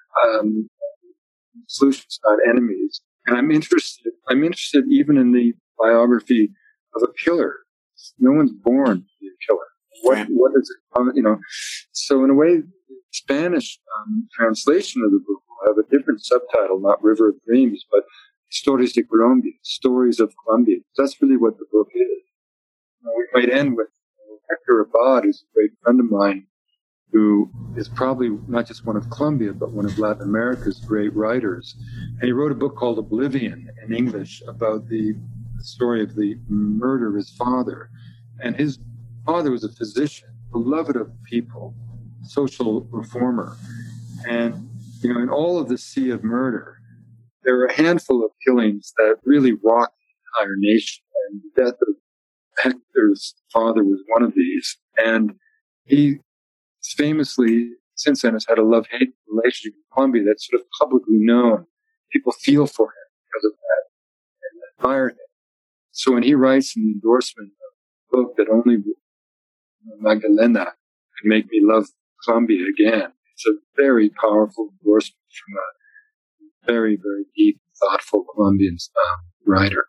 Solutions, not enemies. And I'm interested even in the biography of a killer. No one's born to be a killer. What is it? So in a way, the Spanish translation of the book will have a different subtitle, not River of Dreams, but Historias de Colombia, Stories of Colombia. That's really what the book is. We might end with Hector Abad, who's a great friend of mine, who is probably not just one of Colombia, but one of Latin America's great writers. And he wrote a book called Oblivion in English about the story of the murder of his father. And his father was a physician, beloved of people, social reformer. And, in all of the sea of murder, there are a handful of killings that really rocked the entire nation. And the death of Hector's father was one of these. And he famously, since then, has had a love-hate relationship with Colombia that's sort of publicly known. People feel for him because of that and admire him. So when he writes in the endorsement of the book that only Magdalena could make me love Colombia again, it's a very powerful endorsement from a very, very deep, thoughtful Colombian writer.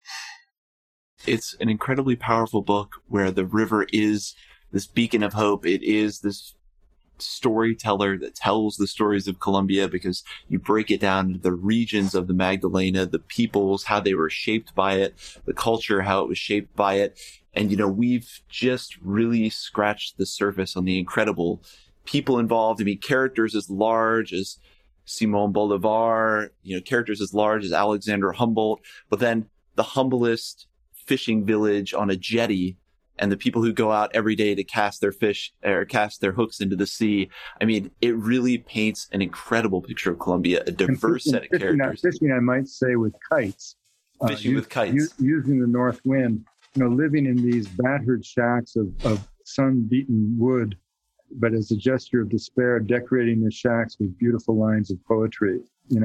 It's an incredibly powerful book where the river is this beacon of hope. It is this storyteller that tells the stories of Colombia, because you break it down into the regions of the Magdalena, the peoples, how they were shaped by it, the culture, how it was shaped by it. And, we've just really scratched the surface on the incredible people involved. I mean, characters as large as Simon Bolivar, characters as large as Alexander Humboldt, but then the humblest fishing village on a jetty and the people who go out every day to cast their fish or cast their hooks into the sea. I mean, it really paints an incredible picture of Colombia, a diverse set of characters. Fishing, I might say, with kites. Fishing with kites. Using the north wind, living in these battered shacks of sun-beaten wood, but as a gesture of despair, decorating the shacks with beautiful lines of poetry.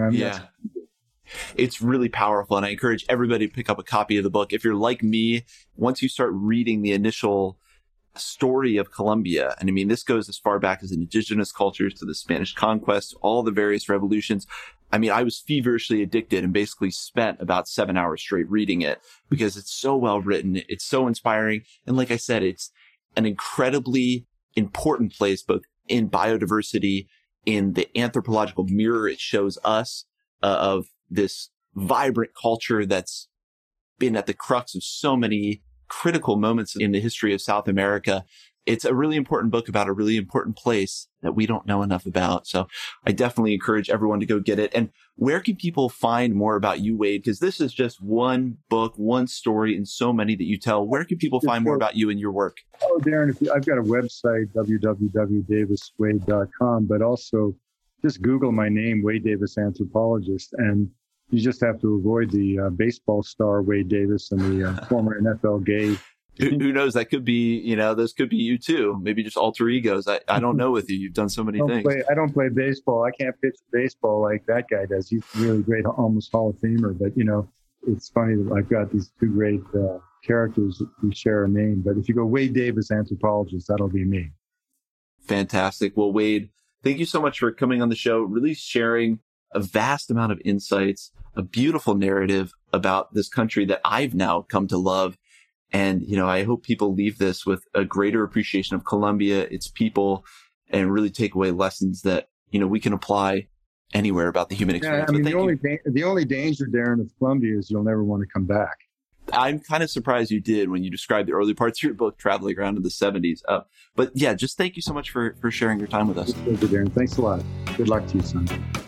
It's really powerful, and I encourage everybody to pick up a copy of the book. If you're like me, once you start reading the initial story of Colombia, and I mean, this goes as far back as indigenous cultures to the Spanish conquest, all the various revolutions. I mean, I was feverishly addicted and basically spent about 7 hours straight reading it because it's so well written. It's so inspiring. And like I said, it's an incredibly important place, both in biodiversity, in the anthropological mirror it shows us of this vibrant culture that's been at the crux of so many critical moments in the history of South America. it's a really important book about a really important place that we don't know enough about. So I definitely encourage everyone to go get it. And where can people find more about you, Wade? Because this is just one book, one story, and so many that you tell. Where can people find more about you and your work? Oh, Darren, I've got a website, www.daviswade.com, but also just Google my name, Wade Davis Anthropologist, and you just have to avoid the baseball star Wade Davis and the former NFL gay. Who knows? That could be, those could be you too. Maybe just alter egos. I don't know with you. You've done so many things. I don't play baseball. I can't pitch baseball like that guy does. He's really great, almost Hall of Famer. But, it's funny that I've got these two great characters who share a name. But if you go Wade Davis Anthropologist, that'll be me. Fantastic. Well, Wade, thank you so much for coming on the show, really sharing a vast amount of insights, a beautiful narrative about this country that I've now come to love. And, I hope people leave this with a greater appreciation of Colombia, its people, and really take away lessons that, we can apply anywhere about the human experience. Yeah, the only danger, Darren, of Colombia is you'll never want to come back. I'm kind of surprised you did when you described the early parts of your book traveling around in the 70s. But yeah, just thank you so much for sharing your time with us. Thank you, Darren. Thanks a lot. Good luck to you, son.